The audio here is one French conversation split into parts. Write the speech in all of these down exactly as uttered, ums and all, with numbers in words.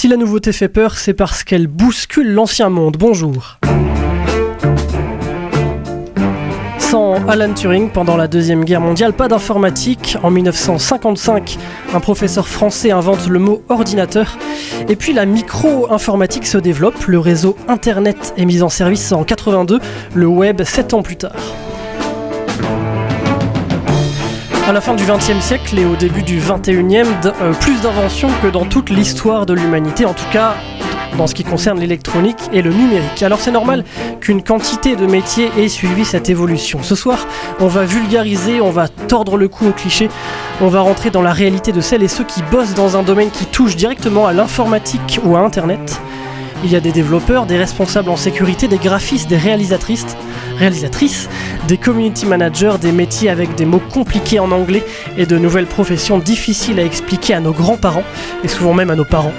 Si la nouveauté fait peur, c'est parce qu'elle bouscule l'ancien monde. Bonjour. Sans Alan Turing pendant la Deuxième Guerre mondiale, pas d'informatique. En dix-neuf cent cinquante-cinq, un professeur français invente le mot ordinateur. Et puis la micro-informatique se développe. Le réseau Internet est mis en service en quatre-vingt-deux, le web sept ans plus tard. À la fin du vingtième siècle et au début du vingt et unième, euh, plus d'inventions que dans toute l'histoire de l'humanité, en tout cas dans ce qui concerne l'électronique et le numérique. Alors c'est normal qu'une quantité de métiers ait suivi cette évolution. Ce soir, on va vulgariser, on va tordre le cou aux clichés, on va rentrer dans la réalité de celles et ceux qui bossent dans un domaine qui touche directement à l'informatique ou à Internet. Il y a des développeurs, des responsables en sécurité, des graphistes, des réalisatrices, réalisatrices, des community managers, des métiers avec des mots compliqués en anglais et de nouvelles professions difficiles à expliquer à nos grands-parents et souvent même à nos parents.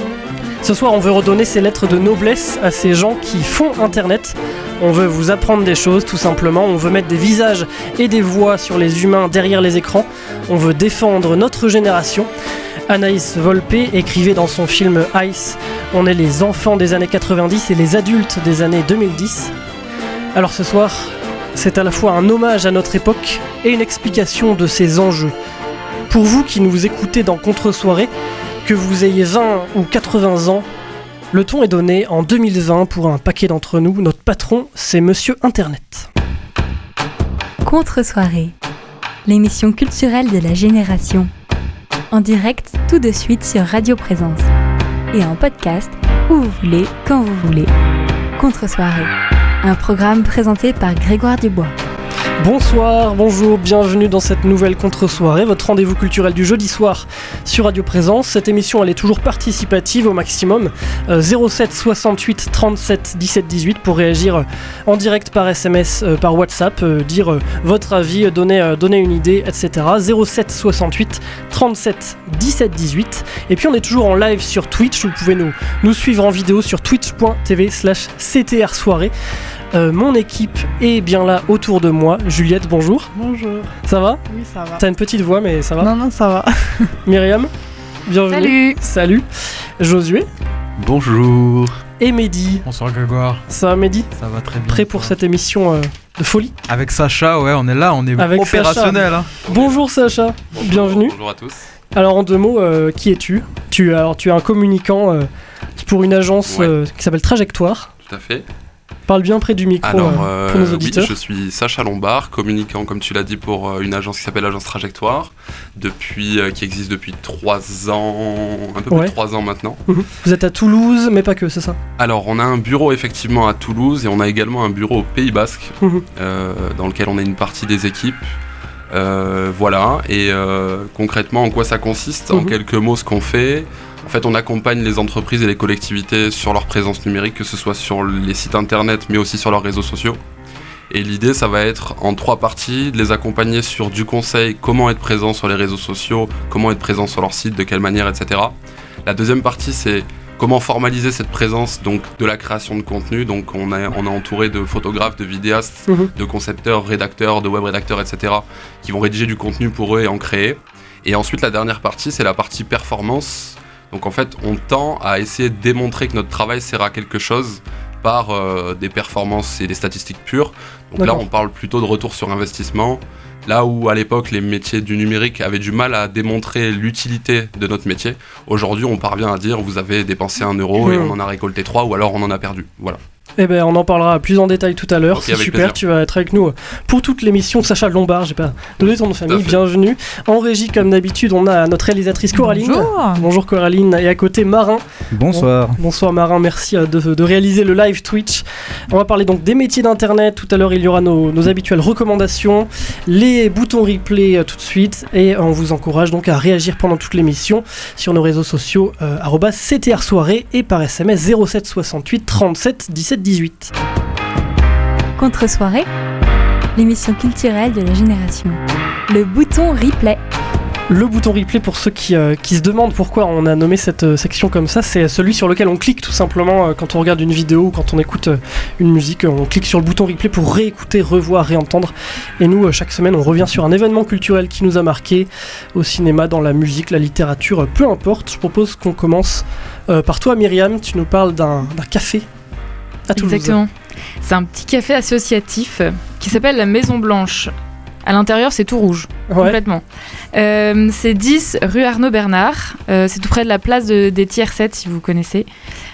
Ce soir, on veut redonner ces lettres de noblesse à ces gens qui font Internet. On veut vous apprendre des choses, tout simplement. On veut mettre des visages et des voix sur les humains derrière les écrans. On veut défendre notre génération. Anaïs Volpe écrivait dans son film Ice « On est les enfants des années quatre-vingt-dix et les adultes des années deux mille dix ». Alors ce soir, c'est à la fois un hommage à notre époque et une explication de ses enjeux. Pour vous qui nous écoutez dans Contre-soirée, que vous ayez vingt ou quatre-vingts ans, le ton est donné en deux mille vingt pour un paquet d'entre nous. Notre patron, c'est Monsieur Internet. Contre-soirée, l'émission culturelle de la génération. En direct tout de suite sur Radio Présence. Et en podcast, où vous voulez, quand vous voulez. Contre-soirée, un programme présenté par Grégoire Dubois. Bonsoir, bonjour, bienvenue dans cette nouvelle contre-soirée, votre rendez-vous culturel du jeudi soir sur Radio Présence. Cette émission, elle est toujours participative au maximum. Euh, zéro sept soixante-huit trente-sept dix-sept dix-huit pour réagir euh, en direct par S M S, euh, par WhatsApp, euh, dire euh, votre avis, euh, donner, euh, donner une idée, et cetera. zéro sept soixante-huit trente-sept dix-sept dix-huit. Et puis on est toujours en live sur Twitch, vous pouvez nous, nous suivre en vidéo sur twitch.tv slash CTR soirée. Euh, mon équipe est bien là autour de moi. Juliette, bonjour. Bonjour. Ça va ? Oui, ça va. T'as une petite voix, mais ça va ? Non, non, ça va. Myriam, bienvenue. Salut. Salut. Josué. Bonjour. Et Mehdi. Bonsoir Grégoire. Ça va Mehdi ? Ça va très bien. Prêt pour cette émission euh, de folie ? Avec Sacha, ouais, on est là, on est Avec opérationnel. Sacha. Hein. Bonjour Sacha. Bonjour, bienvenue. Bonjour à tous. Alors en deux mots, euh, qui es-tu ? tu, alors, tu es un communicant euh, pour une agence Ouais. euh, qui s'appelle Trajectoire. Tout à fait. Parle bien près du micro Alors, euh, pour nos euh, auditeurs. oui, je suis Sacha Lombard, communicant, comme tu l'as dit, pour euh, une agence qui s'appelle Agence Trajectoire, depuis, euh, qui existe depuis trois ans, un peu plus Ouais. de trois ans maintenant. Mmh. Vous êtes à Toulouse, mais pas que, c'est ça ? Alors, on a un bureau effectivement à Toulouse et on a également un bureau au Pays Basque, Mmh. euh, dans lequel on a une partie des équipes. Euh, voilà, et euh, concrètement, en quoi ça consiste ? En Mmh. quelques mots, ce qu'on fait. En fait, on accompagne les entreprises et les collectivités sur leur présence numérique, que ce soit sur les sites internet, mais aussi sur leurs réseaux sociaux. Et l'idée, ça va être en trois parties, de les accompagner sur du conseil, comment être présent sur les réseaux sociaux, comment être présent sur leur site, de quelle manière, et cetera. La deuxième partie, c'est comment formaliser cette présence, donc de la création de contenu. Donc on est on est entouré de photographes, de vidéastes, Mmh. de concepteurs, rédacteurs, de web rédacteurs, et cetera, qui vont rédiger du contenu pour eux et en créer. Et ensuite, la dernière partie, c'est la partie performance. Donc en fait, on tend à essayer de démontrer que notre travail sert à quelque chose par euh, des performances et des statistiques pures. Donc D'accord. là, on parle plutôt de retour sur investissement. Là où à l'époque, les métiers du numérique avaient du mal à démontrer l'utilité de notre métier, aujourd'hui, on parvient à dire vous avez dépensé un euro Mmh. et on en a récolté trois, ou alors on en a perdu. Voilà. Eh ben, on en parlera plus en détail tout à l'heure. Ok, c'est avec super, plaisir. tu vas être avec nous pour toute l'émission. Sacha Lombard, j'ai pas donné ton nom de famille, fait. bienvenue. En régie, comme d'habitude, on a notre réalisatrice Coraline. Bonjour. Bonjour Coraline, et à côté Marin. Bonsoir. Bon- bonsoir Marin, merci euh, de, de réaliser le live Twitch. On va parler donc des métiers d'internet. Tout à l'heure, il y aura nos, nos habituelles recommandations, les boutons replay euh, tout de suite, et on vous encourage donc à réagir pendant toute l'émission sur nos réseaux sociaux euh, arobase C T R soirée et par S M S zéro sept soixante-huit trente-sept dix-sept dix-huit. Contre-soirée, l'émission culturelle de la génération. Le bouton replay. Le bouton replay, pour ceux qui, euh, qui se demandent pourquoi on a nommé cette euh, section comme ça, c'est celui sur lequel on clique tout simplement euh, quand on regarde une vidéo ou quand on écoute euh, une musique. On clique sur le bouton replay pour réécouter, revoir, réentendre. Et nous, euh, chaque semaine, on revient sur un événement culturel qui nous a marqué au cinéma, dans la musique, la littérature, euh, peu importe. Je propose qu'on commence euh, par toi, Myriam. Tu nous parles d'un, d'un café à Toulouse. Exactement. C'est un petit café associatif qui s'appelle la Maison Blanche. À l'intérieur, c'est tout rouge, ouais. Complètement. Euh, c'est dix rue Arnaud Bernard. Euh, c'est tout près de la place de, des Tiers sept, si vous connaissez.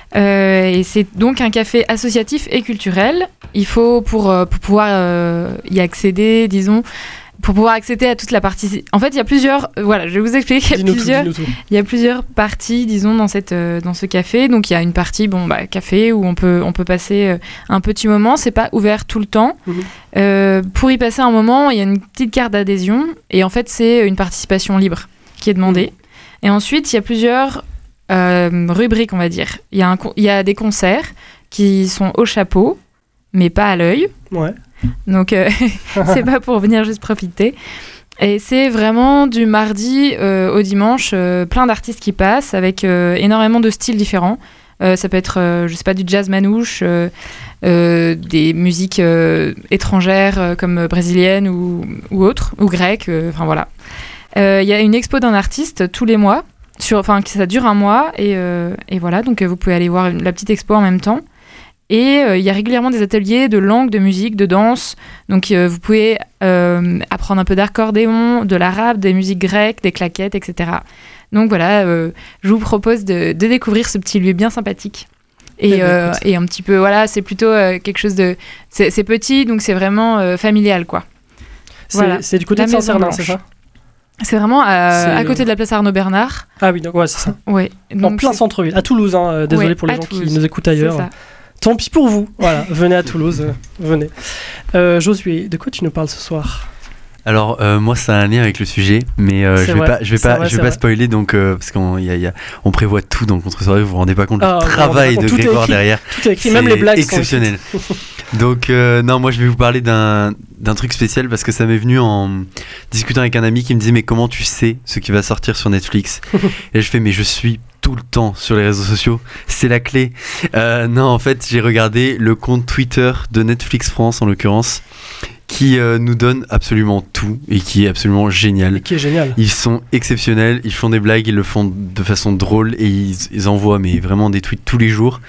Euh, et c'est donc un café associatif et culturel. Il faut, pour, pour pouvoir euh, y accéder, disons, pour pouvoir accéder à toute la partie... En fait, il y a plusieurs... Euh, voilà, je vais vous expliquer. Il y a, plusieurs, tout, il y a plusieurs parties, disons, dans, cette, euh, dans ce café. Donc, il y a une partie, bon, bah, café, où on peut, on peut passer euh, un petit moment. C'est pas ouvert tout le temps. Mmh. Euh, pour y passer un moment, il y a une petite carte d'adhésion. Et en fait, c'est une participation libre qui est demandée. Et ensuite, il y a plusieurs euh, rubriques, on va dire. Il y a, un, il y a des concerts qui sont au chapeau, mais pas à l'œil. Ouais. Donc, euh, c'est pas pour venir juste profiter. Et c'est vraiment du mardi euh, au dimanche, euh, plein d'artistes qui passent avec euh, énormément de styles différents. Euh, ça peut être, euh, je sais pas, du jazz manouche, euh, euh, des musiques euh, étrangères euh, comme brésiliennes ou, ou autres, ou grecques, enfin euh, voilà. Il euh, y a une expo d'un artiste tous les mois, enfin ça dure un mois, et, euh, et voilà, donc euh, vous pouvez aller voir une, la petite expo en même temps. Et il euh, y a régulièrement des ateliers de langue, de musique, de danse. Donc euh, vous pouvez euh, apprendre un peu d'accordéon, de l'arabe, des musiques grecques, des claquettes, et cetera. Donc voilà, euh, je vous propose de, de découvrir ce petit lieu bien sympathique. Et, euh, et un petit peu, voilà, c'est plutôt euh, quelque chose de... C'est, c'est petit, donc c'est vraiment euh, familial, quoi. C'est, voilà. c'est du côté la de Saint-Cernin, c'est ça ? C'est vraiment à, c'est à côté de la place Arnaud Bernard. Ah oui, donc ouais, c'est ça. Ouais, donc en plein c'est... centre-ville, à Toulouse, hein, désolé ouais, pour les gens Toulouse. qui nous écoutent ailleurs. C'est ça. Tant pis pour vous, voilà, venez à Toulouse, euh, venez. Euh, Josué, de quoi tu nous parles ce soir ? Alors euh, moi ça a un lien avec le sujet, mais euh, je vais vrai, pas, je vais pas, vrai, je vais pas spoiler donc euh, parce qu'on y a, y a, on prévoit tout dans Contre-soirée, vous vous rendez pas compte ah, du travail de Grégoire écrit, derrière. Tout est écrit, même les blagues exceptionnel. Donc euh, non, moi je vais vous parler d'un d'un truc spécial parce que ça m'est venu en discutant avec un ami qui me disait mais comment tu sais ce qui va sortir sur Netflix ? Et je fais mais je suis tout le temps sur les réseaux sociaux, c'est la clé. Euh, non, en fait, j'ai regardé le compte Twitter de Netflix France en l'occurrence, qui euh, nous donne absolument tout et qui est absolument génial. Et qui est génial. Ils sont exceptionnels, ils font des blagues, ils le font de façon drôle et ils, ils envoient mais vraiment des tweets tous les jours.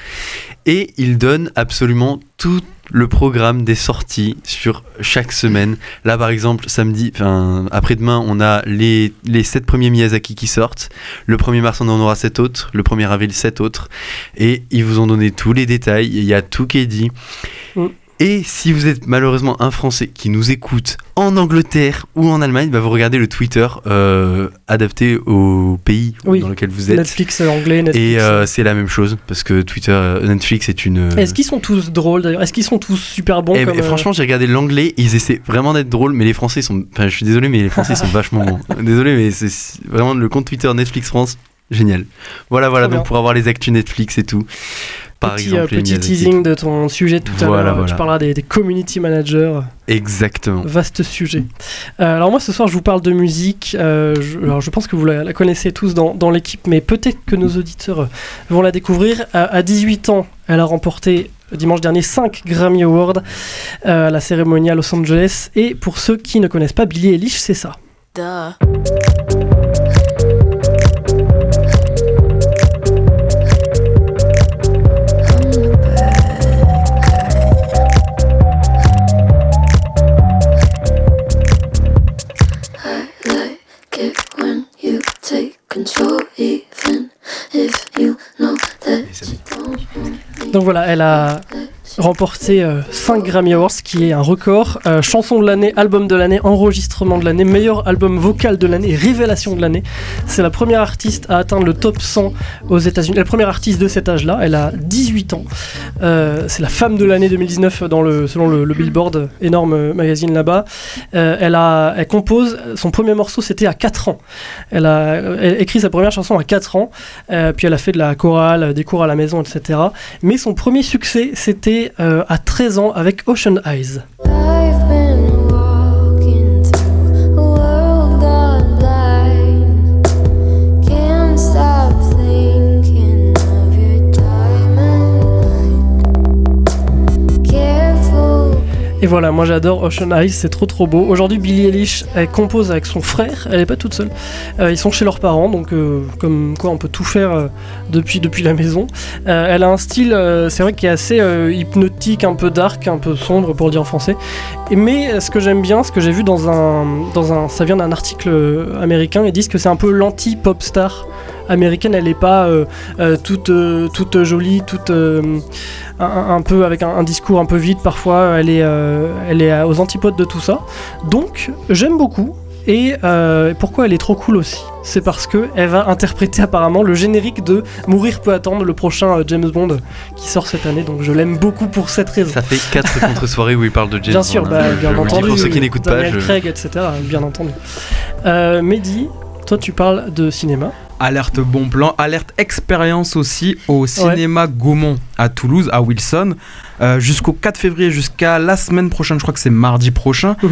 Et ils donnent absolument tout le programme des sorties sur chaque semaine. Là, par exemple, samedi, enfin après-demain, on a les, les sept premiers Miyazaki qui sortent. Le premier mars, on en aura sept autres. Le premier avril, sept autres. Et ils vous ont donné tous les détails. Il y a tout qui est dit. Mm. Et si vous êtes malheureusement un Français qui nous écoute en Angleterre ou en Allemagne, bah vous regardez le Twitter euh, adapté au pays oui. dans lequel vous êtes. Netflix anglais, Netflix. Et euh, c'est la même chose parce que Twitter, Netflix est une... Euh... Est-ce qu'ils sont tous drôles d'ailleurs ? Est-ce qu'ils sont tous super bons et, comme et franchement, j'ai regardé l'anglais, ils essaient vraiment d'être drôles, mais les Français sont... Enfin, je suis désolé, mais les Français sont vachement bons. Désolé, mais c'est vraiment le compte Twitter Netflix France, génial. Voilà, voilà, Trop donc bien. Pour avoir les actus Netflix et tout. Par petit, exemple, euh, petit teasing de ton sujet tout voilà, à l'heure. Voilà. Tu parleras des, des community managers. Exactement. Vaste sujet. Euh, alors moi ce soir je vous parle de musique. Euh, je, alors je pense que vous la, la connaissez tous dans, dans l'équipe, mais peut-être que nos auditeurs vont la découvrir. À, à dix-huit ans, elle a remporté dimanche dernier cinq Grammy Awards euh, à la cérémonie à Los Angeles. Et pour ceux qui ne connaissent pas Billie Eilish, c'est ça. Duh. Donc voilà, elle a remporté euh, cinq Grammy Awards, ce qui est un record. Euh, chanson de l'année, album de l'année, enregistrement de l'année, meilleur album vocal de l'année et révélation de l'année. C'est la première artiste à atteindre le top cent aux États-Unis. La première artiste de cet âge-là, elle a dix-huit ans. Euh, c'est la femme de l'année deux mille dix-neuf dans le, selon le, le Billboard, énorme magazine là-bas. Euh, elle, a, elle compose, son premier morceau c'était à quatre ans. Elle a, elle a écrit sa première chanson à quatre ans, euh, puis elle a fait de la chorale, des cours à la maison, et cetera. Mais son premier succès c'était Euh, à treize ans avec Ocean Eyes. Et voilà, moi j'adore Ocean Eyes, c'est trop trop beau. Aujourd'hui, Billie Eilish, elle compose avec son frère, elle est pas toute seule. Euh, ils sont chez leurs parents, donc euh, comme quoi on peut tout faire euh, depuis, depuis la maison. Euh, elle a un style, euh, c'est vrai, qui est assez euh, hypnotique, un peu dark, un peu sombre pour le dire en français. Et, mais ce que j'aime bien, ce que j'ai vu dans un, dans un, ça vient d'un article américain, ils disent que c'est un peu l'anti-pop star américaine, elle est pas euh, euh, toute, euh, toute jolie, toute euh, un, un peu avec un, un discours un peu vide parfois, elle est, euh, elle est aux antipodes de tout ça. Donc j'aime beaucoup. Et euh, pourquoi elle est trop cool aussi ? C'est parce qu'elle va interpréter apparemment le générique de Mourir peut attendre, le prochain euh, James Bond qui sort cette année, donc je l'aime beaucoup pour cette raison. Ça fait quatre contre-soirées où il parle de James Bond. Bien sûr, bah, bien je entendu. Pour ceux qui n'écoutent Daniel pas, je... Craig, et cetera. Bien entendu. Euh, Mehdi, toi tu parles de cinéma. Alerte bon plan, alerte expérience aussi au cinéma ouais. Gaumont à Toulouse, à Wilson, euh, jusqu'au quatre février, jusqu'à la semaine prochaine, je crois que c'est mardi prochain. Mmh.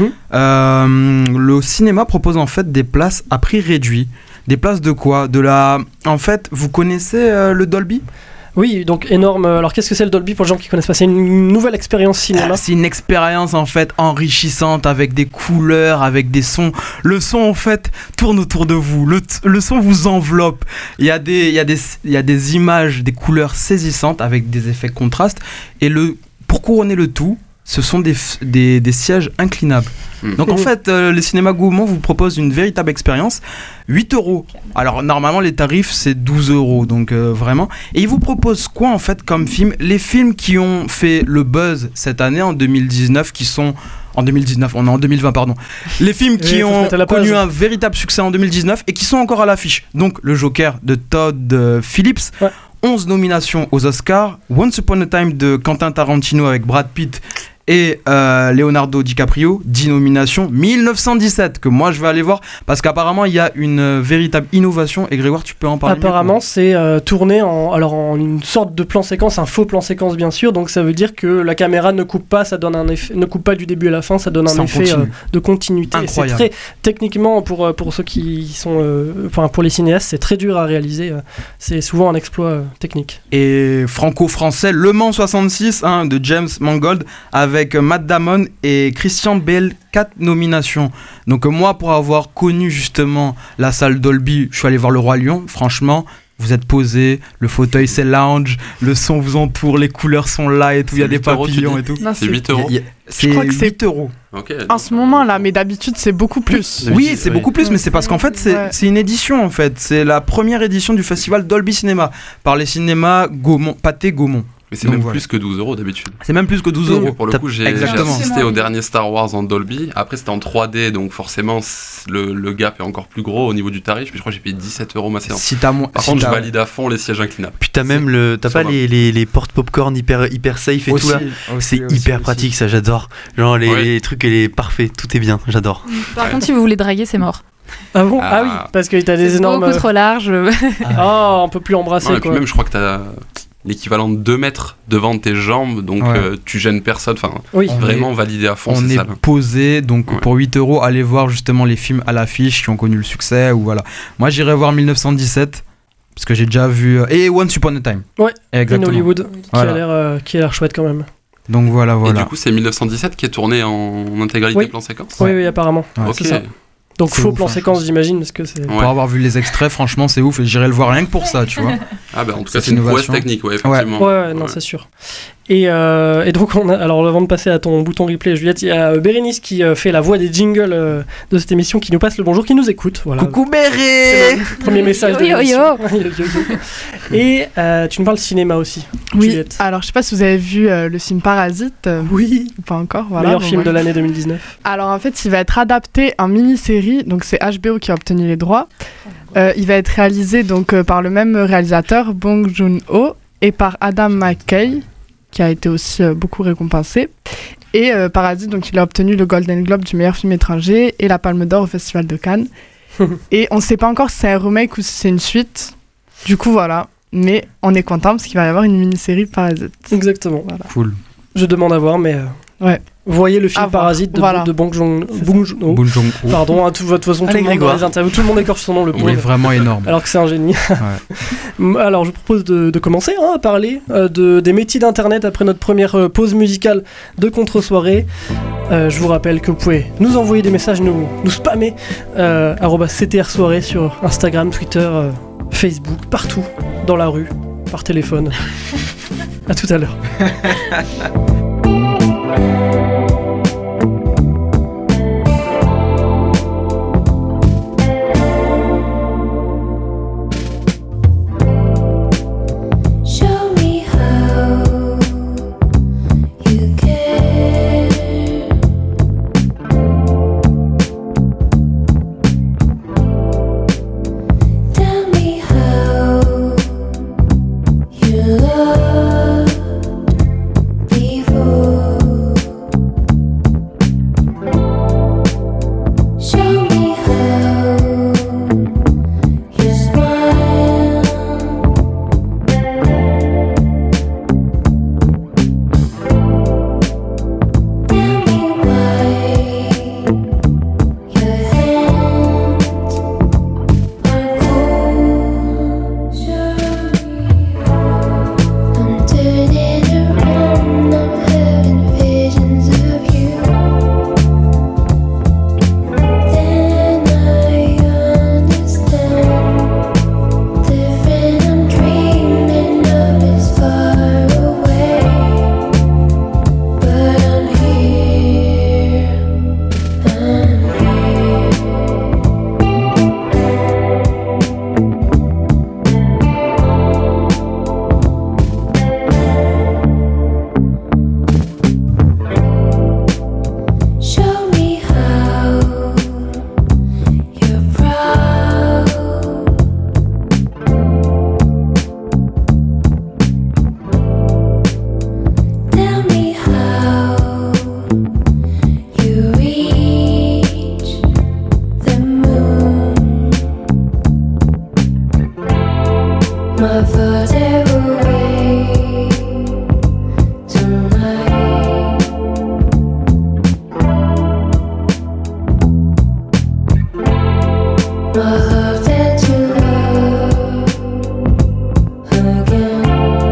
Euh, le cinéma propose en fait des places à prix réduit. Des places de quoi ? De la... En fait, vous connaissez euh, le Dolby ? Oui, donc énorme. Alors qu'est-ce que c'est le Dolby pour les gens qui connaissent pas ? C'est une nouvelle expérience cinéma. Ah, c'est une expérience en fait enrichissante avec des couleurs, avec des sons. Le son en fait tourne autour de vous. Le, t- le son vous enveloppe. Il y a des, il y a des, il y a des images, des couleurs saisissantes avec des effets contrastes. Et le, pour couronner le tout, ce sont des, des, des sièges inclinables. Mmh. Donc en fait, euh, les cinémas Gaumont vous proposent une véritable expérience. huit euros. Alors normalement les tarifs c'est douze euros, donc euh, vraiment. Et ils vous proposent quoi en fait comme film ? Les films qui ont fait le buzz cette année en deux mille dix-neuf, qui sont... En deux mille dix-neuf, on est en deux mille vingt, pardon. Les films qui ont connu un véritable succès en deux mille dix-neuf et qui sont encore à l'affiche. Donc le Joker de Todd euh, Phillips. Ouais. onze nominations aux Oscars. Once Upon a Time de Quentin Tarantino avec Brad Pitt et euh, Leonardo DiCaprio, dix nominations. mille neuf cent dix-sept, que moi je vais aller voir, parce qu'apparemment il y a une euh, véritable innovation. Et Grégoire, tu peux en parler ? Apparemment, c'est euh, tourné en, alors en une sorte de plan séquence, un faux plan séquence bien sûr, donc ça veut dire que la caméra ne coupe pas, ça donne un effet, ne coupe pas du début à la fin, ça donne un ça effet euh, de continuité. Et c'est très, techniquement, pour, pour ceux qui sont, euh, enfin pour les cinéastes, c'est très dur à réaliser, euh, c'est souvent un exploit euh, technique. Et franco-français, Le Mans soixante-six, hein, de James Mangold, avec avec Matt Damon et Christian Bale, quatre nominations. Donc moi, pour avoir connu justement la salle Dolby, je suis allé voir Le Roi Lion. Franchement, vous êtes posé, le fauteuil c'est lounge, le son vous entoure, les couleurs sont là et tout, il y a des papillons euros, et tout. Non, c'est, c'est huit euros. Y a, c'est huit euros. Okay, en ce moment là, mais d'habitude c'est beaucoup plus. Oui, oui c'est oui. beaucoup plus, mais c'est parce qu'en fait c'est, ouais. c'est une édition en fait. C'est la première édition du festival Dolby Cinéma par les cinémas Gaumont, Pathé Gaumont. Mais c'est Donc même voilà. plus que douze euros d'habitude. C'est même plus que douze euros. Pour le coup, j'ai, j'ai assisté au dernier Star Wars en Dolby. Après, c'était en trois D, donc forcément, le, le gap est encore plus gros au niveau du tarif. Puis je crois que j'ai payé dix-sept euros ma séance. Si t'as mo- Par si contre, t'as... je valide à fond les sièges inclinables. Puis t'as même le, t'as pas les, les, les portes popcorn hyper, hyper safe et aussi, tout là. Aussi, c'est aussi, hyper aussi. pratique, ça, j'adore. Genre les, ouais. les trucs, elle est parfait, tout est bien, j'adore. Par ouais. contre, si vous voulez draguer, c'est mort. Ah bon ah. ah oui, parce que t'as des c'est énormes. Beaucoup trop large. Ah, on peut plus embrasser. Non, et quoi. puis même, je crois que t'as l'équivalent de deux mètres devant tes jambes, donc ouais. euh, tu gênes personne. Enfin, oui. vraiment validé à fond. On c'est est ça, posé, donc ouais. pour huit euros, allez voir justement les films à l'affiche qui ont connu le succès. Ou voilà. Moi, j'irai voir mille neuf cent dix-sept. Parce que j'ai déjà vu. Et Once Upon a Time. Ouais, exactement. In Hollywood, qui, voilà. a l'air, euh, qui a l'air chouette quand même. Donc voilà, voilà. Et du coup, c'est mille neuf cent dix-sept qui est tourné en intégralité oui. plan séquence. Oui, oui, apparemment. Ouais. Okay. C'est ça. Donc c'est faux ouf, plan hein, séquence, j'imagine, parce que c'est. Ouais. Pour avoir vu les extraits, franchement, c'est ouf. Et j'irai le voir rien que pour ça, tu vois. Ah bah en tout cas, c'est une prouesse technique, ouais, effectivement. Ouais, ouais, ouais non, ouais. c'est sûr. Et, euh, et donc, on a, alors avant de passer à ton bouton replay, Juliette, il y a Bérénice qui euh, fait la voix des jingles euh, de cette émission, qui nous passe le bonjour, qui nous écoute. Voilà. Coucou Béré. C'est le premier message de l'émission. Et euh, tu nous parles cinéma aussi, oui. Juliette. Alors, je sais pas si vous avez vu euh, le film Parasite. Euh, oui. Ou pas encore. Voilà, meilleur bon, film ouais. de l'année deux mille dix-neuf. Alors, en fait, il va être adapté en mini-série. Donc, c'est H B O qui a obtenu les droits. Euh, il va être réalisé donc euh, par le même réalisateur, Bong Joon-ho, et par Adam McKay, qui a été aussi euh, beaucoup récompensé. Et euh, Parasite, donc il a obtenu le Golden Globe du meilleur film étranger et la Palme d'Or au Festival de Cannes. Et on ne sait pas encore si c'est un remake ou si c'est une suite. Du coup, voilà. Mais on est content parce qu'il va y avoir une mini-série Parasite. Exactement. Voilà. Cool. Je demande à voir, mais euh, ouais. Vous voyez le film Ah, Parasite de, voilà. de Bong Joon-ho. Bong Joon-ho. Pardon, hein, tout, de toute façon, tout Allez, le, monde Grégoire. dans les interviews, tout le monde écorche son nom, le Il est pauvre. vraiment énorme. Alors que c'est un génie. Ouais. Alors, je vous propose de, de commencer hein, à parler euh, de, des métiers d'Internet après notre première euh, pause musicale de contre-soirée. Euh, je vous rappelle que vous pouvez nous envoyer des messages, nous, nous spammer, euh, arobase C T R soirée sur Instagram, Twitter, euh, Facebook, partout, dans la rue, par téléphone. À tout à l'heure. Show me how you care. Tell me how you loved before. Show me how you smile. Tell me why your hands are cold. Show me I'm turning around. I'm having visions of you. Then I understand. Different I'm dreaming of is far away. But I'm here, I'm here. Show me how you're proud. Tell me how you reach the moon. My further away tonight. My heart fell to love again.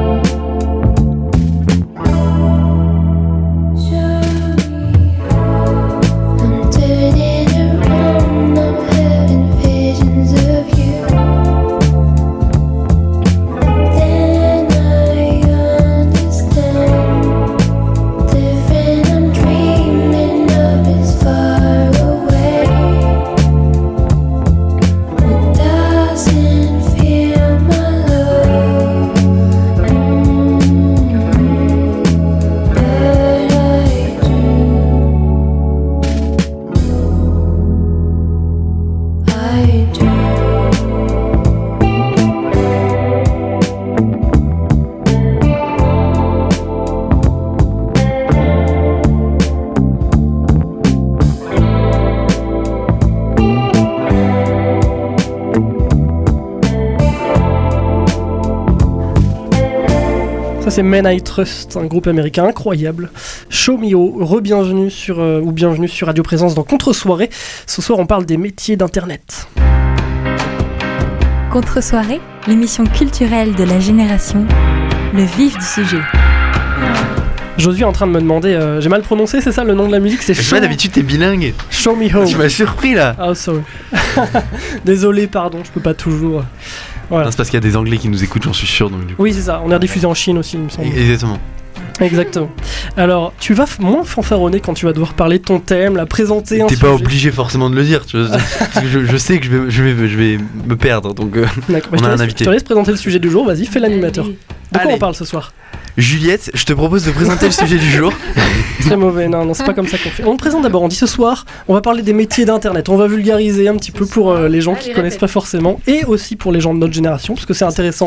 Show me I'm turning around. I'm having visions of you. Then I understand. Different I'm dreaming of is far away. It doesn't feel my love, mm-hmm. But I do, I do. Ça c'est Men I Trust, un groupe américain incroyable. Show Me How, re-bienvenue sur, euh, ou bienvenue sur Radio Présence dans Contre-soirée. Ce soir on parle des métiers d'Internet. Contre-soirée, l'émission culturelle de la génération, le vif du sujet. Josué est en train de me demander, euh, j'ai mal prononcé, c'est ça le nom de la musique? C'est Je Show, vois, d'habitude t'es bilingue. Show Me How. Tu m'as surpris là. Ah, sorry. Désolé, pardon, je peux pas toujours. Voilà. Non, c'est parce qu'il y a des Anglais qui nous écoutent, j'en suis sûr. Donc, du coup. Oui, c'est ça, on est rediffusé en Chine aussi, il me semble. Exactement. Exactement. Alors, tu vas f- moins fanfaronner quand tu vas devoir parler de ton thème, la présenter un T'es sujet. pas obligé forcément de le dire, tu vois, parce que je, je sais que je vais, je vais, je vais me perdre, donc euh, D'accord, bah, on je, te a un laisse, invité. je te laisse présenter le sujet du jour, vas-y, fais l'animateur. De quoi Allez. on parle ce soir? Juliette, je te propose de présenter le sujet du jour. Très mauvais, non, non, c'est pas comme ça qu'on fait. On te présente d'abord, on dit ce soir, on va parler des métiers d'Internet, on va vulgariser un petit peu pour euh, les gens qui Allez, connaissent répète. pas forcément, et aussi pour les gens de notre génération, parce que c'est intéressant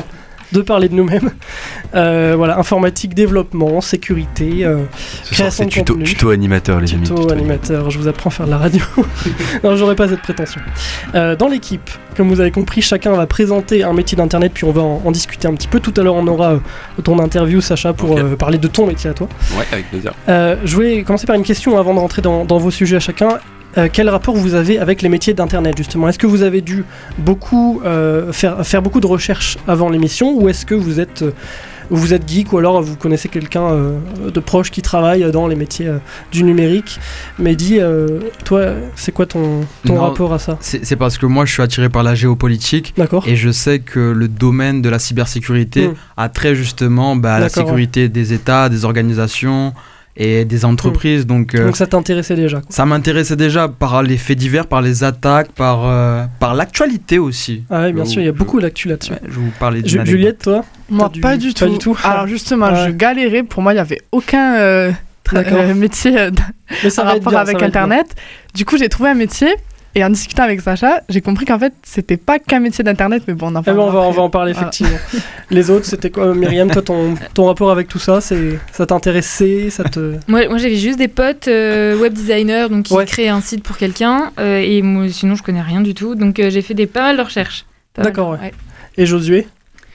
de parler de nous-mêmes. Euh, voilà, informatique, développement, sécurité, euh, Ce soir, création c'est de tuto, contenu. tuto animateur, les amis. Tuto tuto animateur, je vous apprends à faire de la radio. Non, j'aurais pas cette prétention. Euh, dans l'équipe, comme vous avez compris, chacun va présenter un métier d'internet, puis on va en, en discuter un petit peu. Tout à l'heure, on aura euh, ton interview, Sacha, pour Ok. euh, parler de ton métier à toi. Ouais, avec plaisir. Euh, je voulais commencer par une question avant de rentrer dans, dans vos sujets à chacun. Euh, quel rapport vous avez avec les métiers d'internet justement? Est-ce que vous avez dû beaucoup euh, faire, faire beaucoup de recherches avant l'émission, ou est-ce que vous êtes euh, vous êtes geek, ou alors vous connaissez quelqu'un euh, de proche qui travaille dans les métiers euh, du numérique? Mehdi, euh, toi, c'est quoi ton, ton Non, rapport à ça? C'est c'est parce que moi je suis attiré par la géopolitique D'accord. et je sais que le domaine de la cybersécurité Mm. a trait justement bah, à la D'accord, sécurité des États, des organisations et des entreprises. Donc, euh, Donc ça t'intéressait déjà, quoi. ça m'intéressait déjà par les faits divers, par les attaques, par, euh, par l'actualité aussi. Ah oui, bien sûr, il y a beaucoup d'actu là-dessus. Ouais, je vais vous parler d'une Ju- anecdote. Juliette, toi? Moi, T'as du- pas du pas tout. du tout. Alors justement, Ouais. je galérais. Pour moi, il n'y avait aucun euh, tra- D'accord. euh, métier euh, Mais ça en va être rapport bien, ça avec va être bien. Internet. Du coup, j'ai trouvé un métier. Et en discutant avec Sacha, j'ai compris qu'en fait, c'était pas qu'un métier d'Internet. Mais bon, on en Eh ben, parlera on, va, on après. va en parler Voilà. effectivement. Les autres, c'était quoi? Myriam, toi, ton, ton rapport avec tout ça, c'est, ça t'intéressait, ça te... Moi, moi j'avais juste des potes euh, web designers donc qui Ouais. créaient un site pour quelqu'un euh, et moi, sinon je connais rien du tout donc euh, j'ai fait des pas mal de recherches. Pas mal. D'accord, ouais. Et Josué?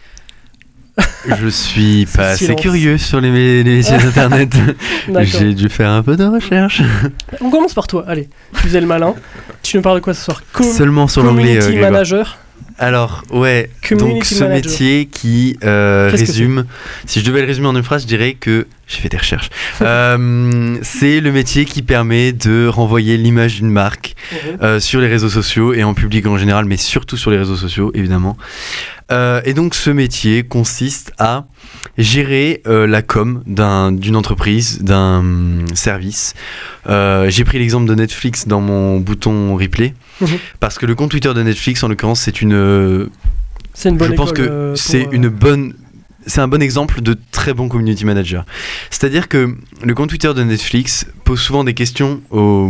Je suis Ce pas assez silence. curieux sur les, mé- les métiers d'internet. D'accord. J'ai dû faire un peu de recherche. On commence par toi, allez. Tu faisais le malin. Tu nous parles de quoi ce soir? Com- Seulement sur l'anglais. Community euh, Grégoire. manager. Alors, ouais, Community donc ce manager. métier qui euh, Qu'est-ce que résume, si je devais le résumer en une phrase, je dirais que j'ai fait des recherches. Euh, c'est le métier qui permet de renvoyer l'image d'une marque euh, sur les réseaux sociaux et en public en général, mais surtout sur les réseaux sociaux, évidemment. Euh, et donc, ce métier consiste à gérer euh, la com d'un- d'une entreprise, d'un hum, service. Euh, j'ai pris l'exemple de Netflix dans mon bouton replay. Mhm. Parce que le compte Twitter de Netflix, en l'occurrence, c'est une. euh, C'est une bonne je pense école, que euh, pour, c'est euh, une bonne. C'est un bon exemple de très bon community manager. C'est-à-dire que le compte Twitter de Netflix pose souvent des questions aux,